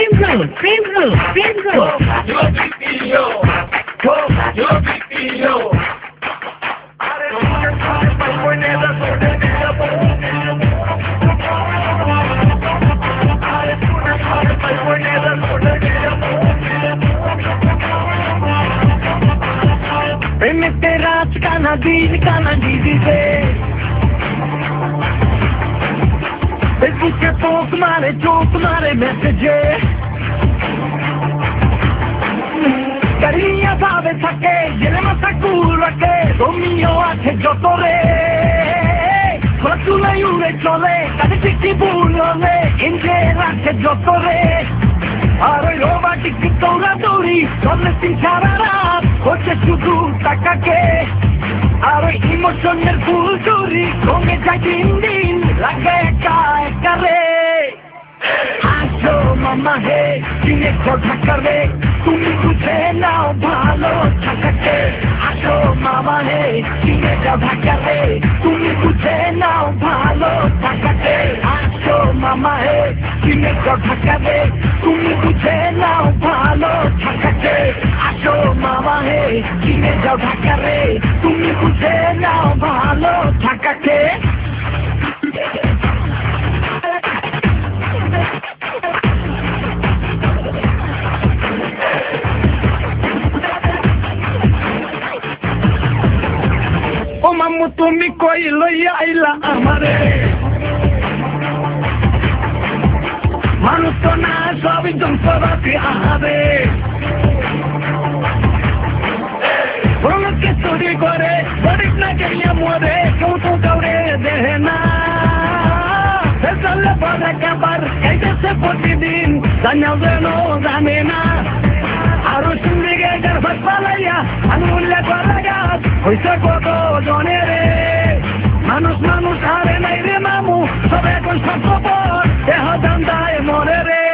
रात का ना दिन का ना दीदी से तुझे पोक मारे चोक मारे मैसेजे करिया भावे थके जिले में सकूल रखे तुमियो आखे जो तोरे फसुले उड़े चले कभी चिट्ठी भूलोले इनके रखे जो तोरे अरे रोमांटिक तोरा तोरी सोने तीन सारा रात होचे शुरू तक के अरे इमोशनल फुल चोरी होंगे जागिन दिन लगे काय करे आजो मामा है जिन्हें खोटा करे तुम मुझे ना भालो छकटे आजो मामा है जिन्हें खोटा करे तुम मुझे ना भालो छकटे आजो मामा है जिन्हें खोटा करे तुम मुझे ना भालो छकटे आजो मामा है जिन्हें खोटा करे तुम मुझे ना भालो छकटे ओ मामू तुम्ही कोई लइया आइला আমারে মানুষ তো না সবই যন্ত্রপাতি আহারে বলকে চুরি করে গরিব না গেলে মরে কেউ তো কাউরে দেহে না চলে পরে কাবার এই দেশে প্রতিদিন জানাও যেন জানে না আরো শুনবি গে গর্ভত পালাইয়া আঙুলে করা গাছ হইছে কত জনে রে মানুষ মানুষ হারে নাই রে মামু সব এখন সত্যপর দেহ দান্দায় মরে রে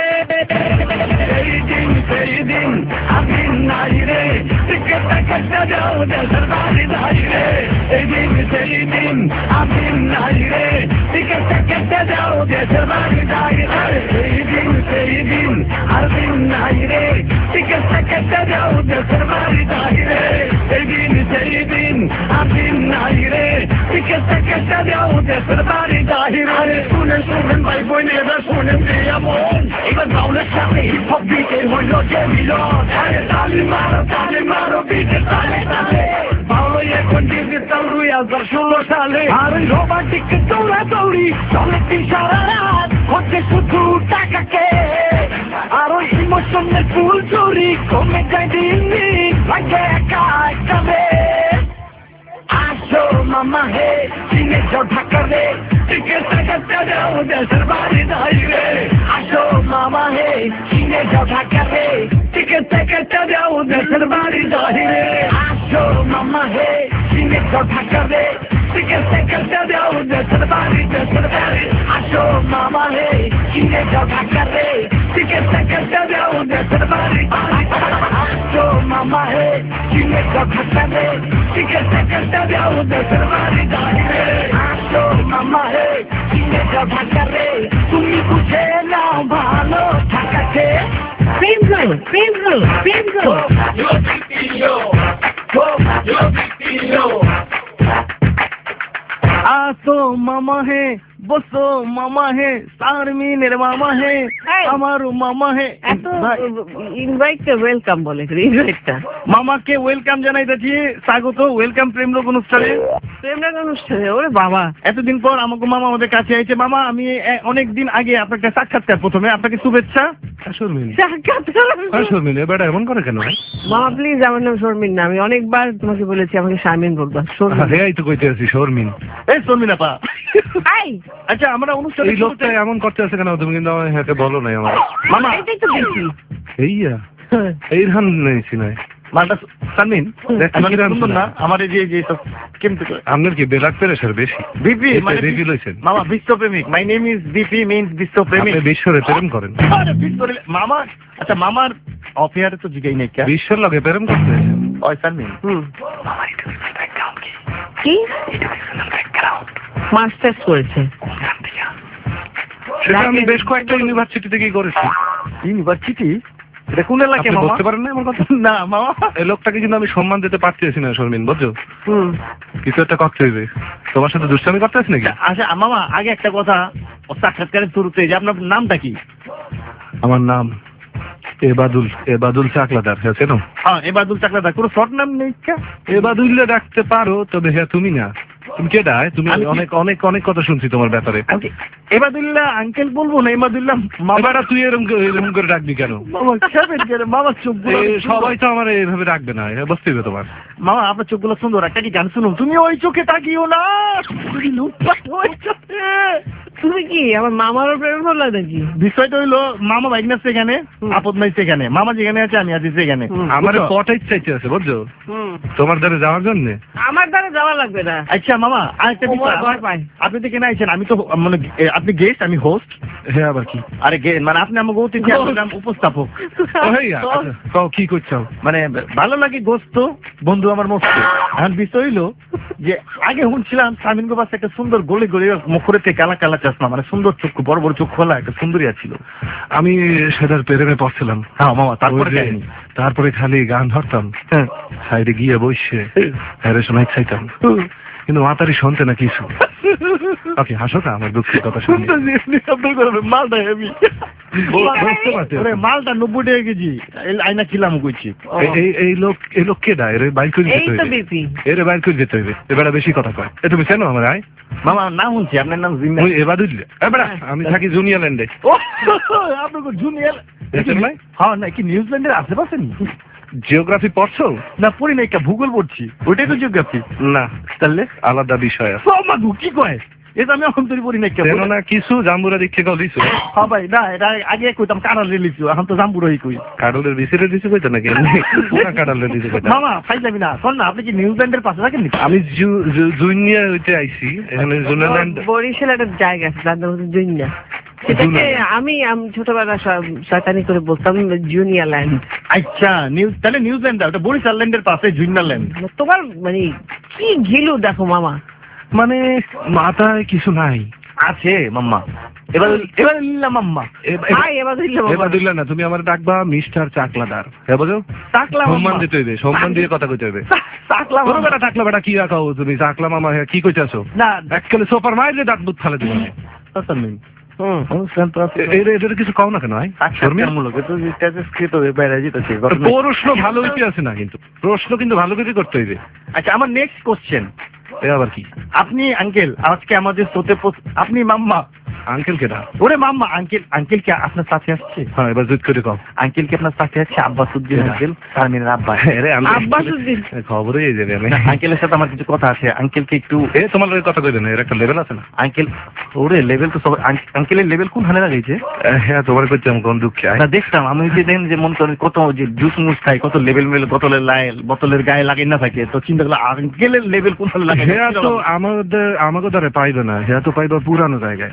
সেই দিন আদিন নাই রে টিকেটটা কেটে যাও দেশের বাড়ি যাই রে এই দিন সেই দিন আদিন নাই রে টিকেটটা কেটে যাও দেশের বাড়ি যাই রে সেই দিন আদিন নাই রে টিকেটটা কেটে যাও দেশের বাড়ি যাই রে এই দিন সেই দিন আদিন নাই রে টিকেটটা কেটে যাও দেশের বাড়ি যাই রে শুনেন ভাই বোনেরা শুনেন প্রিয়া মন এবার বাউলের সাথে হিপ হপ বিটে হইল যে মিলন আরে তালি মারো বিটে তালে তালে বাউলো এখন ডিজিটাল 2016 সালে আর রোমান্টিক দৌড়া দৌড়ি চলে তিন সারা রাত হচ্ছে শুধু টাকাকে আর ওই ইমোশনের ফুল চুরি কমে যায় দিন দিন লাগে একা একা রে আসো মামা হে চিনে যাও ঢাকা রে টিকেট কাটতে যাও দেশের বাড়ি যাই রে আসো মামা হে চিনে যাও ঢাকা রে টিকেট কাটতে যাও দেশের বাড়ি যাই রে আসো মামা হে চিনে যাও ঢাকা রে টিকেট কাটতে যাও দেশের বাড়ি আসো मामा है किने जगा करे टिके सकते जाओ नजर मारी जो मामा है किने जगा करे टिके सकते जाओ नजर मारी जो मामा है किने जगा करे তুমি বুঝে নাও ভালো থাকাকে প্রেম করো আসো মামা হে বসো মামা হে শারমিনের মামা হে আমারও মামা হে এত ইনভাইটটা ওয়েলকাম বলে ইনভাইটটা মামাকে ওয়েলকাম জানাইতেছি স্বাগত ওয়েলকাম প্রেমরোগ অনুষ্ঠানে প্রেমরাগ অনুষ্ঠানে ওরে বাবা এতদিন পর আমাকে মামা আমাদের কাছে আইছে মামা আমি অনেক দিন আগে আপনাকে সাক্ষাৎকার প্রথমে আপনাকে শুভেচ্ছা শর্মিন সাক্ষাৎকার শর্মিন এবার এমন করে কেন মামা প্লিজ আমার নাম শর্মিন না আমি অনেকবার তোমাকে বলেছি আমাকে শারমিন বলবা শর্মিন এই তো কইতে আছি শর্মিন এই শর্মিন আপা আই আচ্ছা আমরা অনুষ্ঠান এই লোকটা এমন করতে আছে কেন তুমি কিন্তু আমার হাতে বলো নাই আমার মামা এটাই তো বেশি এইয়া এই ধান নেইছি নাই মালটা শারমিন সুন্দর না আমার এই যে সব কেমতে আপনার কি ব্লাড প্রেশার বেশি বিপি মানে বিপি লইছেন মামা বিশ্বপ্রেমিক my name is BP means বিশ্বপ্রেমিক আপনি বিশ্বরে প্রেম করেন আরে বিশ্বরে মামা আচ্ছা মামার অফিয়ারে তো জিগাই নাই কে বিশ্বর লগে প্রেম করতে ওই শারমিন কি মাস্টার্স করেছে সেটা আমি বেশ কয়েকটা ইউনিভার্সিটি থেকে করেছি ইউনিভার্সিটি এটা কোন এলাকায় মামা বুঝতে পারেন না আমার কথা না মামা এই লোকটাকে কিন্তু আমি সম্মান দিতে পারতেছি না শর্মিন বুঝছো কিছু একটা করতে হইবে তোমার সাথে দুষ্টামি করতে আছি নাকি আচ্ছা মামা আগে একটা কথা সাক্ষাৎকারের শুরুতে যে আপনার নামটা কি আমার নাম এবাদুল চাকলাদার হ্যাঁ চেনো হ্যাঁ এবাদুল চাকলাদার কোনো শর্ট নাম নেই এবাদুল্লে ডাকতে পারো তবে হ্যাঁ তুমি না তুমি কে ডায় তুমি অনেক অনেক অনেক কথা শুনছি তোমার ব্যাপারে এবাদুল্লাহ আঙ্কেল বলবো না এবাদুল্লাহ মামারা তুই এরকম করে ডাকবি কেন মামা চোখগুলো সবাই তো আমার এইভাবে রাখবে না বুঝতে হবে তোমার মামা আপনার চোখগুলো সুন্দর একটা কি গান শুনুন তুমি ওই চোখে তাকিও না ওই চোখে তুমি কি আমার মামারও প্রেম করলা নাকি বিষয়টা হইলো মামা বাইক না সেখানে আপদ নাই সেখানে মামা যেখানে আছে আমি আছি সেখানে আমার পটাই চাইতে আছে বুঝছো তোমার দ্বারা যাওয়ার জন্য আমার দ্বারা যাওয়া লাগবে না আচ্ছা মামা আরেকটা আপনি তো কেন আইছেন আমি তো মানে আপনি গেস্ট আমি হোস্ট হ্যাঁ আবার কি আরে মানে আপনি আমাকে অতিথি আমি উপস্থাপক কি করছো মানে ভালো লাগে গোস্ত বন্ধু আমার মস্ত এখন বিষয় হইলো যে আগে শুনছিলাম শারমিন গোবাস একটা সুন্দর গলি গলি মুখরেতে কালা কালা চশমা মানে সুন্দর চক্ষু বড় বড় চোখ খোলা একটা সুন্দরিয়া ছিল আমি সেটার প্রেমে পড়ছিলাম হ্যাঁ মামা তারপরে খালি গান ধরতাম সাইডে গিয়ে বসে হ্যারে শোনাই চাইতাম কিন্তু মাতারি শুনতে না কিছু ওকে হাসো না আমার দুঃখের কথা শুনতে মালটা হেভি মালটা 90 টাকা কেজি আইনা কিলাম কইছি এই লোক কে ডায় রে বাইক করে যেতে হইবে এর বাইক করে যেতে হইবে এবারে বেশি কথা কয় তুমি চেনো আমার আয় মামা নাম শুনছি আপনার নাম জিম্মা এবাদুল্লাহ এবারে আমি থাকি জুনিয়াল্যান্ডে আপনাকে জুনিয়ার হ্যাঁ না কি নিউজিল্যান্ডের আশেপাশে নি জিওগ্রাফি পড়ছো না পড়ি না একটা ভূগোল পড়ছি ওইটাই তো জিওগ্রাফি না তাহলে আলাদা বিষয় আছে কি কয় এটা আমি এখন তৈরি করি না কেন না কিছু জাম্বুরা দিচ্ছে কল দিছো হ্যাঁ ভাই না এটা আগে কইতাম কাঁড়াল রেলিছো এখন তো জাম্বুরাই কই কাঁড়ালের বিসিরে দিছো কইতো নাকি পুরা কাঁড়ালের দিছো কইতো মামা ফাই যাবি না শোন না আপনি কি নিউজিল্যান্ডের পাশে থাকেন নাকি আমি জুনিয়া হইতে আইছি এখানে জুনিয়াল্যান্ড বরিশাল একটা জায়গা আছে তার নাম হচ্ছে জুনিয়া সেটাকে আমি ছোটবেলা শয়তানি করে বলতাম জুনিয়াল্যান্ড আচ্ছা তাহলে নিউজিল্যান্ড ওটা বরিশাল্যান্ডের পাশে জুনিয়াল্যান্ড তোমার মানে কি ঘিলু দেখো মামা মানে মাথায় কিছু নাই আছে মাম্মা এবার নিলাম মাম্মা এবার দিল্লা না তুমি আমার ডাকবা মিস্টার চাকলাদার হ্যাঁ বুঝো চাকলা সম্মান দিতে হইবে সম্মান দিয়ে কথা কইতে হইবে চাকলা বেটা টাকলা বেটা কি রাখাও তুমি চাকলা মামা কি কইতাছো না এককালে সুপার মাইলে দাঁত বুত ফালে দিবে এটা কিছু কও না কেন প্রশ্ন ভালো হইতে আছে না কিন্তু প্রশ্ন কিন্তু ভালো করে করতে হইবে আচ্ছা আমার নেক্সট কোশ্চেন আবার কি আপনি আঙ্কেল আজকে আমাদের শোতে আপনি মাম্মা আঙ্কেল কেটা ওরে মাম্মা আঙ্কেল কি আপনার সাথে আসছে হ্যাঁ এবার জুত করে কও আঙ্কেল কি আপনার সাথে আছে আব্বাসউদ্দিন আঙ্কেল শারমিনের আব্বা আরে আব্বাসউদ্দিন খবরই এই যাবে আমি আঙ্কেলের সাথে আমার কিছু কথা আছে আঙ্কেলকে একটু তোমার লগে কথা কইবেন এর একটা লেভেল আছে না আঙ্কেল ওরে লেভেল তো সব আঙ্কেলের লেভেল কোন হানে লাগাইছে হ্যাঁ তোমার কইতাম কোন দুঃখে না দেখতাম আমি যে দেন যে মন করে কত যে জুস মুস খাই কত লেভেল বোতলের গায়ে লাগে না থাকে তো চিন্তা করলাম আঙ্কেলের লেভেল কোন হানে লাগে হ্যাঁ তো আমাদের দ্বারা পাইবে না হ্যাঁ তো পাইবা পুরানো জায়গায় যেখানে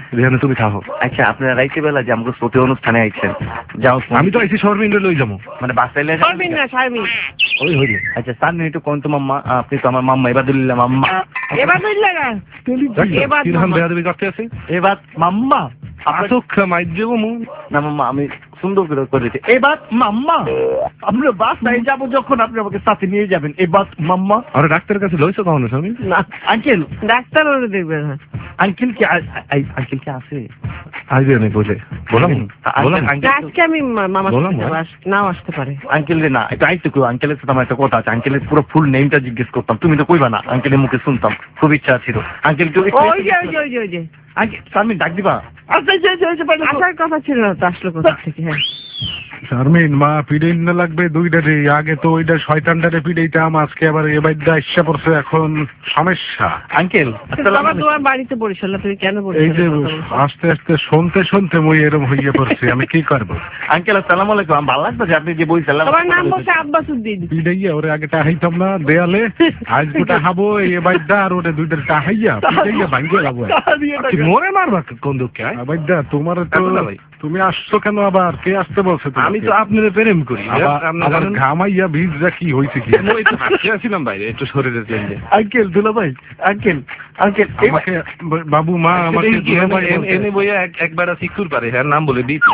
তুমি থাকো। আচ্ছা আপনারা রাইতে বেলা যে আমাকে শ্রোতে অনুষ্ঠানে আইছেন যাও আমি তো আইছি শর্মিন্দ্র লই যাবো মানে বাসাইলে শারমিন না শারমিন ওই হইলে আচ্ছা স্যার একটু কোন তো মাম্মা আপনি তো আমার মাম্মা এবাদুল্লাহ মাম্মা এবার বুঝলে না এবার কিরকম বেয়াদবি করতে আছে এবার মাম্মা আসুক মাইর দেবো মু না মাম্মা আমি সুন্দর করে করেছি এবার মাম্মা আমরা বাসায় যাবো যখন আপনি আমাকে সাথে নিয়ে যাবেন এবার মাম্মা আরে ডাক্তারের কাছে লইছো কখনো স্বামী? না আঙ্কেল ডাক্তার ওরে দেখবে না আঙ্কেল কি আঙ্কেল কি আছে আইবে অনেক বলে বললাম বললাম আজকে আমি মামার সাথে যাবো, নাও আসতে পারে। আঙ্কেল রে না একটু আইতে কই আঙ্কেলের সাথে আমার একটা কথা আছে আঙ্কেলের পুরো ফুল নেমটা জিজ্ঞেস করতাম তুমি তো কইবা না আঙ্কেলের মুখে শুনতাম খুব ইচ্ছা ছিল আঙ্কেল একটু ওই যে ওই যে ওই যে ওই যে আঙ্কেল শারমিন ডাক দিবা আসার কথা ছিল না তো আসলো কোথা থেকে? হ্যাঁ শারমিন মা পিড়েই না লাগবে দুইটারে আগে তো ওইটা শয়তানটারে পিড়েইতাম আজকে আবার এ বাইদা ইচ্ছা পড়ছে এখন সমস্যা। আঙ্কেল আবার তোমার বাড়িতে বরিশাল তুমি কেন এই যে বরিশাল? আস্তে আস্তে শুনতে শুনতে মই এরম হইয়া পড়ছি আমি কি করবো? আঙ্কেল আসসালামু আলাইকুম আমার ভালো লাগতো যে আপনি যে বইছিলেন তোমার নাম বলছে আব্বাসউদ্দিন। পিড়াইয়া ওরে আগে টাহাইতাম না দেয়ালে আজ গোটা খাবো এ বাইদা আর ওরে দুইটার টাহাইয়া পিড়াইয়া ভাঙ্গিয়ে লাগবো মরে মারবা কোন দুঃখে বাইদা তোমার তো তুমি আসছো কেন আবার কে আসতে বলছে? আমি তো আপনার প্রেম করি ঘামাইয়া ভিজরা কি হয়েছে কি আসছিলাম বাইরে একটু শরীরে চেঞ্জে আঙ্কেল দুলা ভাই আঙ্কেল আঙ্কেল আমাকে বাবু মা আমাকে এনে বইয়া একবার শিক্ষুর পারে হ্যাঁ নাম বলে দিই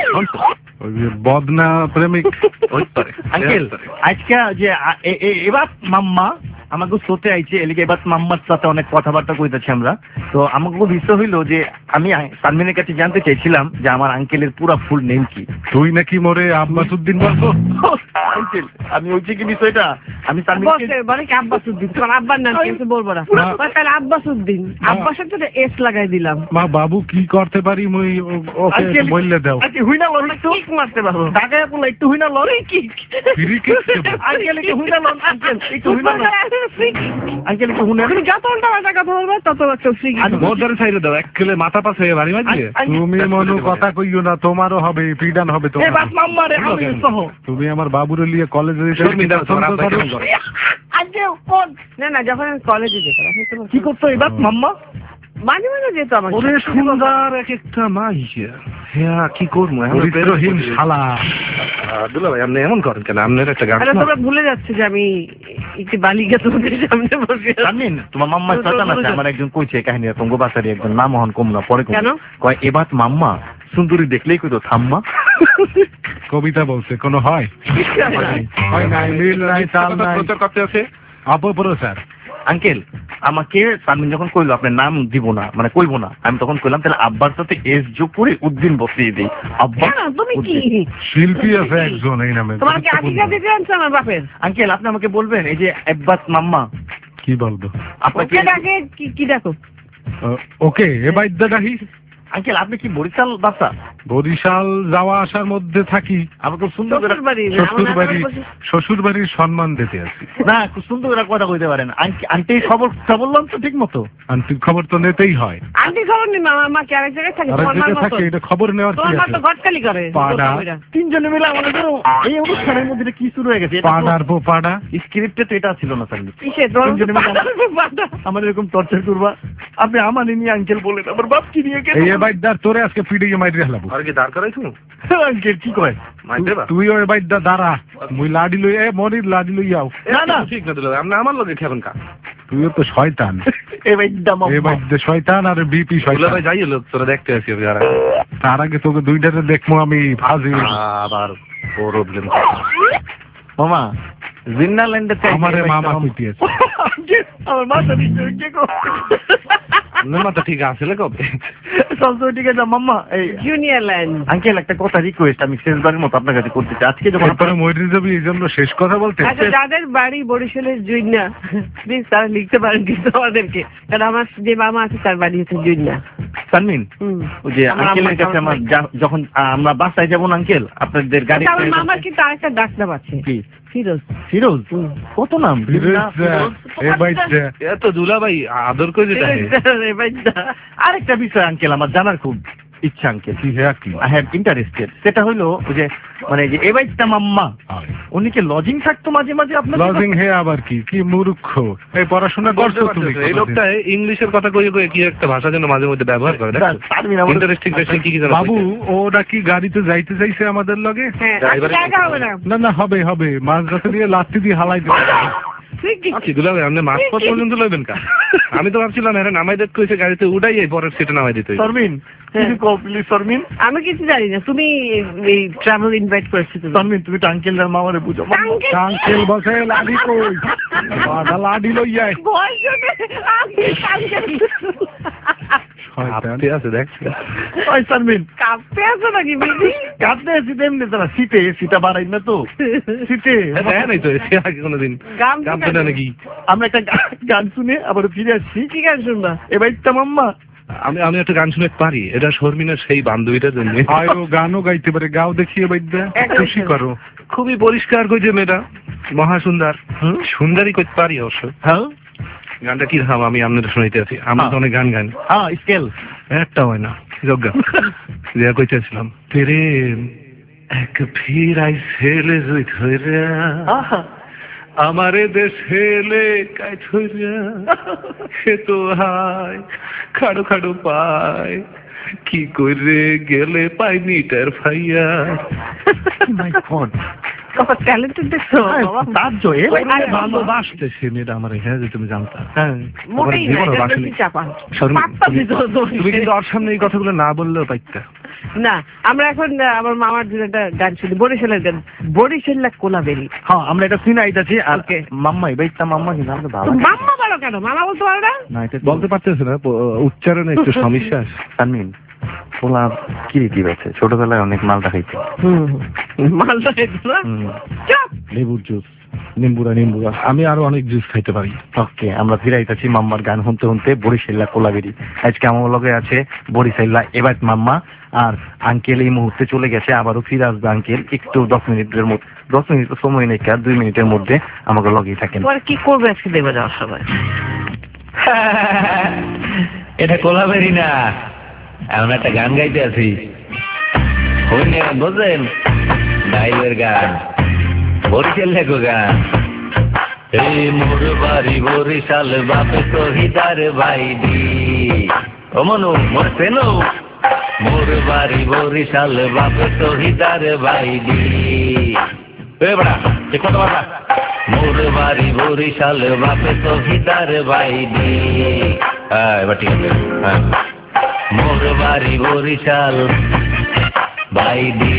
বদনা প্রেমিক আঙ্কেল আজকে যে এবার মাম্মা আমাকে শোতে আইছে এলিকে এবার মাম্মার সাথে অনেক কথাবার্তা কইতেছি আমরা তো আমাকে খুব ইচ্ছা হইলো যে আমি শারমিনের কাছে জানতে চাইছিলাম যে আমার আঙ্কেলের পুরো ফুল নেম কি? তুই নাকি মরে আব্বাসউদ্দিন বলতো? আঙ্কেল আমি হচ্ছে কি বিষয়টা আমি শারমিনকে বলে কি আব্বাসউদ্দিন তোমার আব্বার নাম কিছু বলবো না তাহলে আব্বাসউদ্দিন আব্বাসের তো এস লাগাই দিলাম। মা বাবু কি করতে পারি মই ওকে বললে দাও আচ্ছা হুইনা লড় একটু কিক মারতে পারবো ঢাকায় কোন একটু হুইনা লড় কিক ফ্রি কিক আঙ্কেল একটু হুইনা লড় আঙ্কেল একটু হুইনা লড় আঙ্কেল একটু হুইনা তুমি যত উল্টা পাল্টা কথা বলবে তত একটা ফ্রি কিক মোদরে ছাইরে দাও একলে মাথা পাশে বাড়ি মারবে তুমি মনো কথা কইও না তোমারও হবে পিডান হবে তোমার এ বাপ মাম্মা রে আমি সহ তুমি আমার বাবুরে লিয়ে কলেজে যেতে আঙ্কেল কোন না না যখন আমি কলেজে যেতাম কি করতো এই বাপ মাম্মা মাঝে মাঝে যেত আমার ওরে সুন্দর এক একটা মাইয়া হ্যাঁ কি করবো রহিম শালা দুলা ভাই আপনি এমন করেন কেন আপনার একটা গান তোমরা ভুলে যাচ্ছে যে আমি একটি বালিকা তোমাদের সামনে বসে জানেন তোমার মাম্মা চাচা না আমার একজন কইছে কাহিনী তঙ্গ বাসারি একজন নাম হন কম না পরে কেন কয় এবার মাম্মা সুন্দরী দেখলেই কইতো থাম্মা কবিতা বলছে কোনো হয় নাই মিল নাই তাল নাই প্রচার করতে আছে অপপ্রচার স্যার আঙ্কেল আমাকে শারমিন যখন কইলো আপনার নাম দিব না মানে কইবো না আমি তখন কইলাম তাহলে আব্বার সাথে এস যোগ করে উদ্দিন বসিয়ে দিই আব্বা তুমি কি শিল্পী আছে একজন এই নামে তোমার কি আকিকা দিতে আনছো আমার বাপের? আঙ্কেল আপনি আমাকে বলবেন এই যে আব্বাস মাম্মা কি বলবো আপনাকে ডাকে কি ডাকো ওকে এ বাইদ্যা ডাকি আঙ্কেল আপনি কি বরিশাল বাসা? বরিশাল যাওয়া আসার মধ্যে থাকি আমাকে সুন্দর শ্বশুর বাড়ির সম্মান দিতে আছি না খুব সুন্দর করে কথা কইতে পারেন আন্টি খবর বললাম তো ঠিক মতো আন্টির খবর তো নিতেই হয় আন্টি খবর নি মামা মা কি আরেক জায়গায় থাকে তোমার মা থাকে এটা খবর নেওয়ার কি আছে ঘটকালি করে পাড়া তিনজনে মিলে আমাদের এই অনুষ্ঠানের মধ্যে কি শুরু হয়ে গেছে পাড়ার পাড়া স্ক্রিপ্টে তো এটা ছিল না স্যার কিসে তিনজনে মিলে আমাদের এরকম টর্চার করবা আপনি আমার নিয়ে আঙ্কেল বলেন আমার বাপ কি নিয়ে গেছে এই বাইদার তোরে আজকে পিড়িয়ে মাইরে হলাবো আর কি দাঁড় করাইছো আঙ্কেল কি কয় তুই ওই বাইদা দাঁড়া মুই লাডি লই মনির লাডি লই যাও না না ঠিক না দুলা আপনি আমার লগে খেবেন কা তুইও তো শয়তান এই বাইদা শয়তান আর বিপি শয়তান ভাই যাই লোক তোরা দেখতে আসি যারা তার আগে তোকে দুইটাতে দেখবো আমি ফাজি আবার প্রবলেম মামা জিন্নাল্যান্ডে আমারে মামা কইতেছে আমার মাথা নিচে কো মাথা ঠিক আছে কবে সব তো ঠিক আছে মাম্মা এই জুনিয়র ল্যান্ড আঙ্কেল একটা কথা রিকোয়েস্ট আমি শেষবারের মতো আপনার কাছে করতে চাই আজকে যখন আপনারা মরে যাবে এই জন্য শেষ কথা বলতে আচ্ছা যাদের বাড়ি বরিশালের জুইনা প্লিজ তারা লিখতে পারেন কিন্তু আমাদেরকে কারণ আমার যে মামা আছে তার বাড়ি হচ্ছে জুইনা সানমিন ওই যে আঙ্কেলের কাছে আমার যখন আমরা বাসায় যাবো আঙ্কেল আপনাদের গাড়ি আমার মামার কিন্তু আরেকটা ডাক নাম আছে কি ফিরোজ ফিরোজ কত নাম এত দুলা ভাই আদর করে যেটা আরেকটা বিষয় আঙ্কেল আমার জানার খুব ইচ্ছা আঙ্কেল আই হ্যাভ ইন্টারেস্টেড সেটা হইলো যে মানে যে এ বাইটা মাম্মা উনি কি লজিং থাকতো মাঝে মাঝে আপনার লজিং হে আবার কি কি মূর্খ এই পড়াশোনা করছো তুমি এই লোকটা ইংলিশের কথা কইয়ে কইয়ে কি একটা ভাষা যেন মাঝে মধ্যে ব্যবহার করে দেখো ইন্টারেস্টিং বেশি কি যেন বাবু ওরা কি গাড়িতে যাইতে চাইছে আমাদের লগে না না হবে মাছ গাছে দিয়ে লাত্তি দিয়ে হালাই দেবে আপনি মাঝপথ পর্যন্ত লইবেন কা আমি তো ভাবছিলাম হ্যাঁ নামাই দেখতে হয়েছে গাড়িতে উঠাই এই পরের সিটে নামাই দিতে আমি কিছু জানি না তুমি এই ট্রাভেল ইনভাইট করেছো তুমি টাঙ্কেলদার মামারে বুঝো টাঙ্কেল বসে লাডি কই বাধা লাডি লই যায় কাঁপতে আছে দেখছি ওই শারমিন কাঁপতে আছো নাকি বেবি? কাঁপতে আছি তেমনি তারা সিটা বাড়াই না তো সিটে হ্যাঁ নাই তো এসে আগে কোনোদিন কাঁপতে না নাকি। আমরা একটা গান শুনে আবার ফিরে আসছি। কি গান শুনবা? এবার মাম্মা আমি একটা গান শুনে পারি, এটা শর্মিনার সেই বান্ধবীটার জন্য। গানও গাইতে পারে, গাও দেখিয়ে বাইদা খুশি করো। খুবই পরিষ্কার কইছে মেয়েটা, মহাসুন্দর, সুন্দরী কইতে পারি অবশ্য। হ্যাঁ গানটা কি ধাম আমি আপনাদের শুনাইতে আছি, আমরা তো অনেক গান গান। হ্যাঁ স্কেল একটা হয় না যজ্ঞা যা কইতেছিলাম তেরে এক ফিরাই ছেলে জুই ধইরা আমারে দেশেলে কাই ধইরা সে তো হাই খাড়ো খাড়ো পায় কি করে গেলে পাইনি টের ফাইয়া। মাই গড কত ট্যালেন্টেড দেখছো বাবা। তার জয়ে ভালোবাসতেছে মেয়েটা আমার, হ্যাঁ যে তুমি জানতা। হ্যাঁ মোটেই না, এটা বেশি চাপা। তুমি কিন্তু ওর সামনে এই কথাগুলো না বললেও পাইতা না। আমরা এখন আমার মামার জন্য একটা গান শুনি, বরিশালের গান, বরিশাল্লা কোলাবেরি। হ্যাঁ আমরা এটা শুনে আইতাছি। আর মাম্মাই বাইতা মাম্মা কিন্তু আমাদের ভালো। মাম্মা বলো কেন? মামা বলতে পারো না? না এটা বলতে পারতেছে না, উচ্চারণে একটু সমস্যা। শারমিন পোলা কি রীতি আছে, ছোটবেলায় অনেক মালটা খাইছে। মালটা খাইছো না? চুপ। লেবুর জুস, নিম্বুরা আমি আরো অনেক জুস খাইতে পারি। ওকে আমরা ফিরাইতেছি মাম্মার গান শুনতে শুনতে বরিশাল্লা কোলাবেরি। আজকে আমার লগে আছে বরিশাল্লা এবার মাম্মা, আর আঙ্কেল এই মুহূর্তে চলে গেছে, আবারও ফিরে আসবে আঙ্কেল একটু 10 মিনিটের মধ্যে। 10 মিনিট সময় নেই, 2 মিনিটের মধ্যে আমাকে লগেই থাকেন। কি করবে আজকে দেবে যাওয়ার সময়? এটা কোলাবেরি না, আমরা একটা গান গাইতে আছি, বুঝলেন? ডাইলের গান, বরিশাল লেখো গান। এই মোর বাড়ি বরিশাল বাপে শহীদার ভাইডি। ও মনু মোর চেনো? মোর বাড়ি বরিশাল বাপে শহীদার ভাইডি। এবারা কত বাবা? মোর বাড়ি বরিশাল বাপে শহীদার ভাইডি। হ্যাঁ এবার ঠিক আছে। হ্যাঁ মোর বাড়ি বরিশাল বাইডি।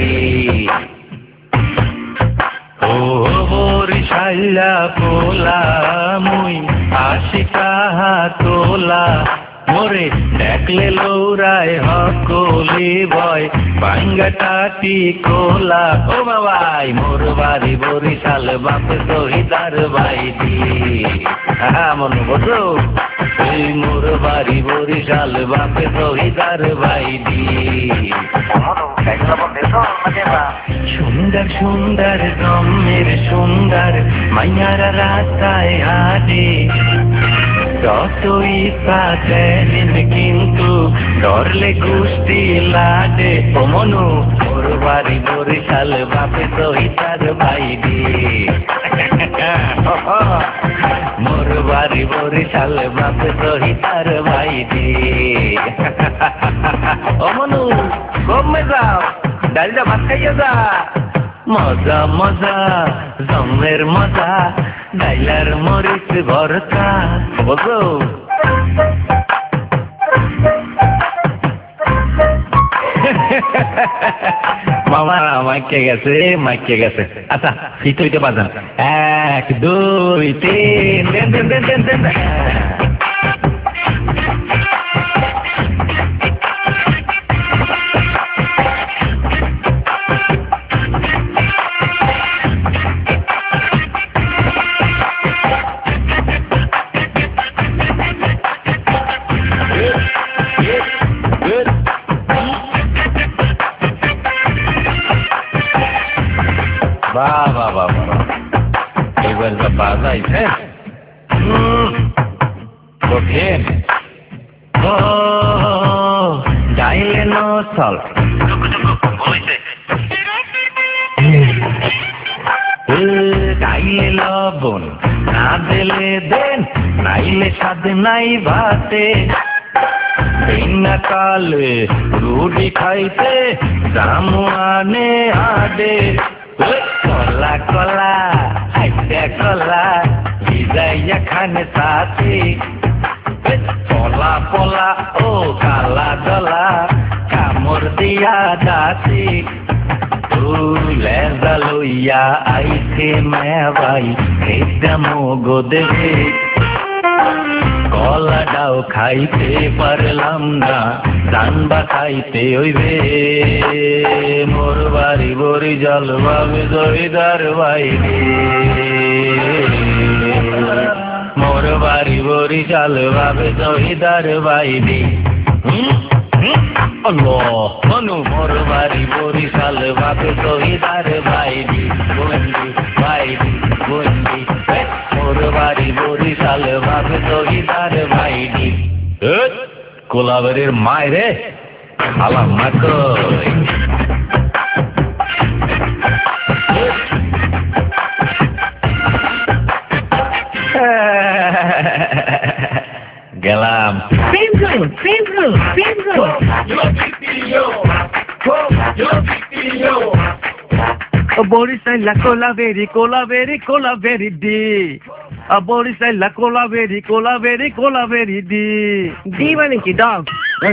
ও বরিশাল্লা পোলা মুই আশিকা তোলা, মোরে দেখলে লৌরায় হকলি বয় বাঙ্গাটাটি কোলা। ও বাবাই মোর বাড়ি বরিশাল বাপে শহীদার বাইডি। হ্যাঁ মনে বোঝো? এই মোর বাড়ি বরিশাল বাপে শহীদার বাইডি। সুন্দর সুন্দর রমের সুন্দর মাইয়ারা রাস্তায় হাঁটে, যতই পাতেন কিন্তু ডরলে কুস্তি লাগে। ও মনু মোর বাড়ি বরিশাল বাপে শহীদার বাইডি। মোর বাড়ি বরিশাল বাপে শহীদার বাইডি। ও মনু কমে যাও, ডালটা ভাত খাইয়া যা। মজা মজা জমের মজা, ডাইলার মরিচ ভরতা। বুঝো? মামা মাইকে গেছে। আচ্ছা শীত হইতে বাজান 1 2 3 দেন দেন দেন দেন দেন। এবার যা বাজাইছে কঠিন। ও ডাইলে নসল দেন নাইলে স্বাদ নাই ভাতে বিনা কালে রুটি খাইতে জামুয়ানে আডে কলা কলা হাইতে কলা ভিজাইয়া খানে সাথে পলা পলা ও কালা দলা কামড় দিয়া দাসি লেজা লইয়া আইছে মেবাই এটা মোগো দেখে কলাটাও খাইতে পারলাম না জানবা খাইতে হইবে মোর বাড়ি বড়ি জল ভাবে জয়দার বাইরে মোর বাড়ি বড়ি জল ভাবে জয়দার বাইরে মনু মোর বাড়ি বড়ি জল ভাবে জয়দার বাইরে বন্দি বাইরে বন্দি মোর বাড়ি বড়ি জল ভাবে জয়দার বাইরে কোলাবের মায়েরে আলাম না কই গেলাম বরিশাইলা কোলাবেরি কোলাবেরি কোলাবেরি দি বরিশাইলা কোলাবেরি কোলাবেরি কোলাবেরি দি দি মানে কি ডগ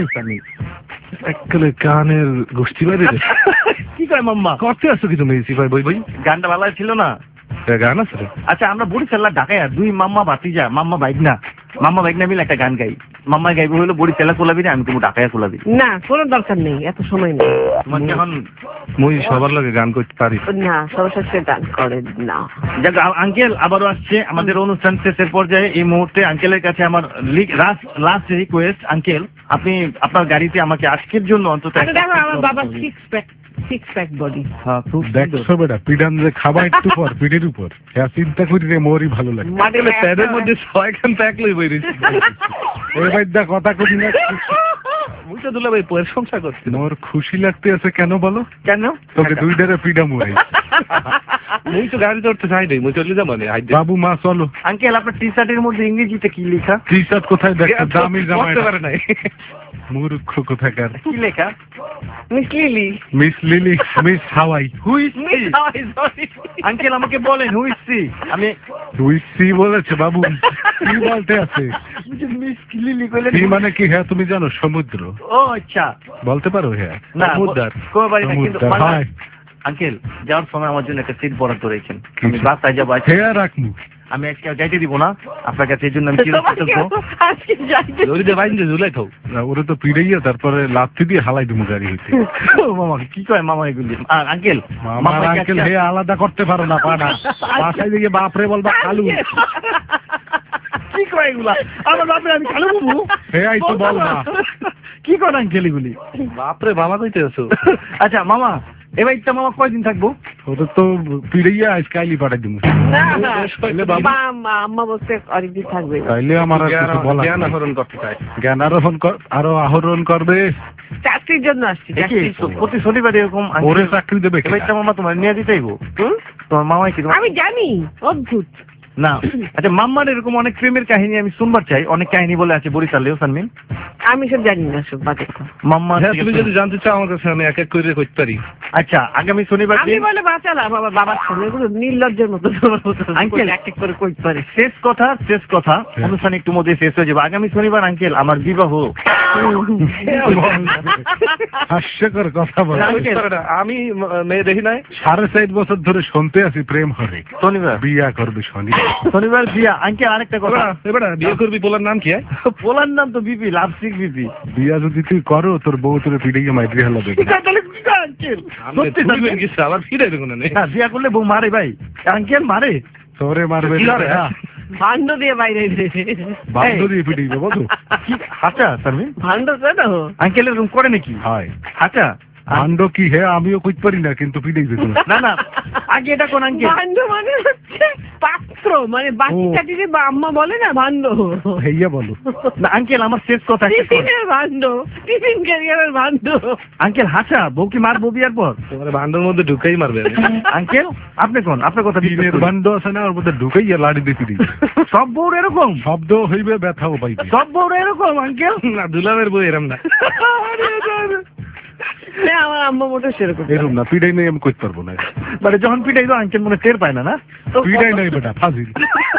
একলে কানের গোষ্ঠী বাইরে কি কয় মাম্মা করতে আসছো কি তুমি সিপাই বই বই গানটা ভালো ছিল না গান আছে রে? আচ্ছা আমরা বরিশাল্লা ঢাকায় দুই মাম্মা ভাতিজা মাম্মা বাইকনা মিলে একটা গান গাই মাম্মা গাইবে হলো বরিশাল্লা কোলাবি আমি তুমি ঢাকায় কোলাবি না কোনো দরকার নেই এত সময় নেই তোমার এখন মুই সবার লগে গান করতে পারি না সবার সাথে গান করেন না যাক আঙ্কেল আবারও আসছে আমাদের অনুষ্ঠান শেষের পর্যায়ে এই মুহূর্তে আঙ্কেলের কাছে আমার লাস্ট রিকোয়েস্ট আঙ্কেল আপনি আপনার গাড়িতে আমাকে আজকের জন্য অন্তত আমার বাবা সিক্স প্যাক বডি দেখছো বেটা পিডান যে খাবা একটু পর পিঠের উপর হ্যাঁ চিন্তা করি রে মোরই ভালো লাগে প্যাডের মধ্যে 6 খান প্যাক লই বই রইছি ওই বাইদা কথা কই না মুইটা দুলা ভাই পয়ের সংসার করছি মোর খুশি লাগতে আছে কেন বলো কেন তোকে দুইটারে পিডা মুড়াই মুই তো গাড়ি চড়তে চাই নাই মুই চলে যাবো না বাবু মা চলো আঙ্কেল আপনার টি শার্টের মধ্যে ইংরেজিতে কি লেখা টি শার্ট কোথায় দেখো দামি জামাই পারে নাই মূর্খ কোথাকার কি লেখা miss Lily miss Hawaii uncle আমাকে বলেন হুইসি আমি হুইসি বলেছে বাবু কি বলতে আছে মিস লিলি কইলেন কি মানে কি হ্যাঁ তুমি জানো সমুদ্র ও আচ্ছা বলতে পারো হ্যাঁ না সমুদ্র কোন বাড়ি না কিন্তু হাই আঙ্কেল যাওয়ার সময় আমার জন্য একটা সিট বরাদ্দ রেখেছেন আমি বাসায় যাবো হ্যাঁ রাখমু আমি আজকে যাইতে দিব না আপনার কাছে এই জন্য আমি ওরে তো পিড়াইয়া তারপরে লাথি দিয়ে হালাই দিমু গাড়ি হইতে মামা কি কয় মামা এগুলি আঙ্কেল আঙ্কেল হে আলাদা করতে পারো না পানা বাসায় দিকে বাপরে বলবা কালু কি কয় এগুলা আমার বাপরে আমি কালু বাবু হে আই তো বল না কি কয় আঙ্কেল এগুলি বাপরে মামা কইতে আছো আচ্ছা মামা এবার ইচ্ছা মামা কয়দিন থাকবো ওটা তো পিড়াইয়া আজ কাইলি পাঠাই দিমু আম্মা বলতে অনেকদিন থাকবে তাইলে আমার আর কিছু বলা জ্ঞান আহরণ করতে চাই জ্ঞান আরো আহরণ করবে চাকরির জন্য আসছি প্রতি শনিবার এরকম ওরে চাকরি দেবে এবার ইচ্ছা মামা তোমার নিয়ে দিতেইব তোমার মামাই কি আমি জানি অদ্ভুত না আচ্ছা মাম্মার এরকম অনেক প্রেমের কাহিনী আমি শুনবার চাই অনেক কাহিনী বলে আছে বরিশালেও সানমিন আমি সব জানি না সব বাজে মাম্মা তুমি যদি জানতে চাও আমার কাছে আমি এক এক করে কইতে পারি আচ্ছা আগামী শনিবার আমি বলে বাঁচালাম বাবার সামনে এগুলো নির্লজ্জের মতো আঙ্কেল এক এক করে কইতে পারে শেষ কথা অনুষ্ঠান একটু মধ্যে শেষ হয়ে যাবে আগামী শনিবার আঙ্কেল আমার বিবাহ হাস্যকর কথা বলে আমি মেয়ে দেখি নাই 4.5 বছর ধরে শুনতে আছি প্রেম হরে শনিবার বিয়া করবে শনিবার বিয়া আঙ্কেল আরেকটা কথা এবার বিয়ে করবি পোলার নাম কি পোলার নাম তো বিপি লাভসিক বিপি বিয়া যদি তুই করো তোর বউ তোর পিড়ে মাইদ্রি হালা দেবে আবার ফিরে দেবো না বিয়া করলে বউ মারে ভাই আঙ্কেল মারে তোরে মারবে ভান্ড দিয়ে বাইরে ভান্ড দিয়ে পিটিয়ে দেবো তো আচ্ছা সারমিন ভান্ড আঙ্কেল এরকম করে নাকি হয় আচ্ছা ভান্ড কি হে আমিও কইতে পারি না কিন্তু পিটিয়ে দিত না আগে এটা কোন আঙ্কেল? ভাণ্ড মানে হচ্ছে পাত্র, মানে বাটি চাটিরে বা আম্মা বলে না ভাণ্ড। হেইয়া বলো না আঙ্কেল, আমার শেষ কথা। টিফিনের ভাণ্ড, টিফিন ক্যারিয়ারের ভাণ্ড। আঙ্কেল হাসা বউ কি মারবো বিয়ার পর? তোমার ভান্ডের মধ্যে ঢুকেই মারবে। আঙ্কেল আপনি কোন, আপনার কথা টিনের ভাণ্ড আছে না, ওর মধ্যে ঢুকাইয়া লাড়ি দিতে দিই। সব বউর এরকম? শব্দ হইবে, ব্যথাও পাইবে। সব বউর এরকম আঙ্কেল? না দুলামের বউ এরম না। আমার আম্মা মোটে সেরকম এরকম না, পিড়াই নেই আমি করতে পারবো না। মানে যখন পিটাইলো আঙ্কেল মনে টের পায় না? না পিড়াই নাই বেটা, ফাজিল।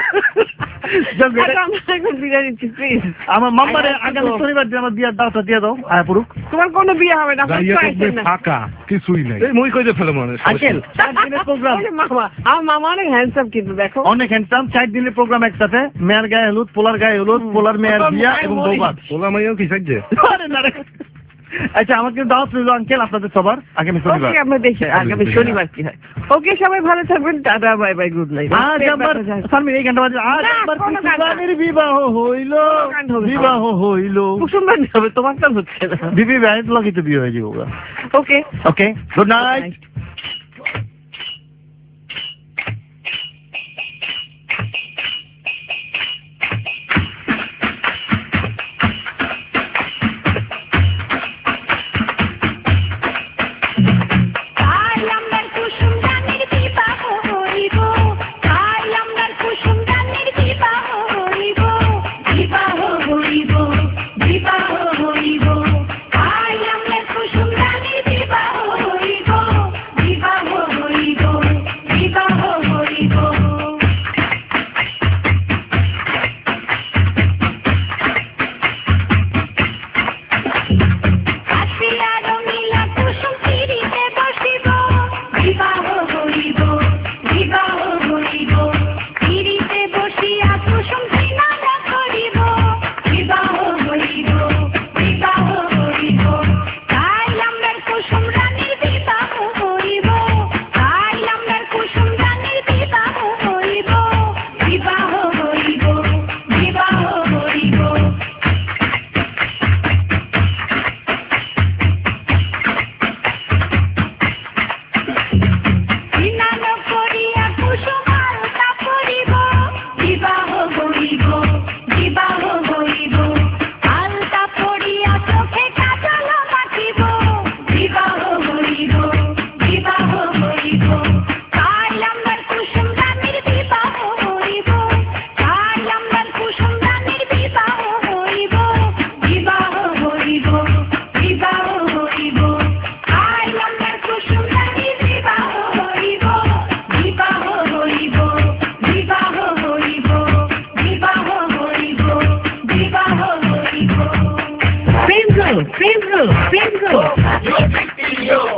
আমার মাম্মারে আগামী শনিবার দিন আমার বিয়ার দাওয়াতটা দিয়ে দাও। আয়া পুরুক তোমার কোনো বিয়ে হবে না, ফাঁকা কিছুই নাই। মই কই যে ফেলে মনে আঙ্কেল 4 দিনের প্রোগ্রাম। মামা, আমার মামা অনেক হ্যান্ডসাম কিন্তু দেখো, অনেক হ্যান্ডসাম। 4 দিনের প্রোগ্রাম একসাথে, মেয়ের গায়ে হলুদ, পোলার গায়ে হলুদ, পোলার মেয়ের বিয়া এবং বৌভাত। পোলা মাইয়াও কি সাজছে? আরে না রে। আচ্ছা আমাকে দাওয়াত রইল আঙ্কেল আপনাদের সবার আগামী শনিবার। আমরা দেখি আগামী শনিবার কি হয়। ওকে সবাই ভালো থাকবেন, tata bye bye, good night. আজ আবার সামনে এই গানটা বাজে, আজ আবার কুসুমরানীর বিবাহ হইল, বিবাহ হইল। কুসুমরানী হবে, তোমার কাজ হচ্ছে না। বিবি ব্যান্ড লগিত বিয়ে হয়ে যাবো। Okay okay, good night.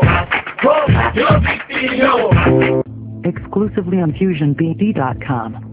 Exclusively on FusionBD.com.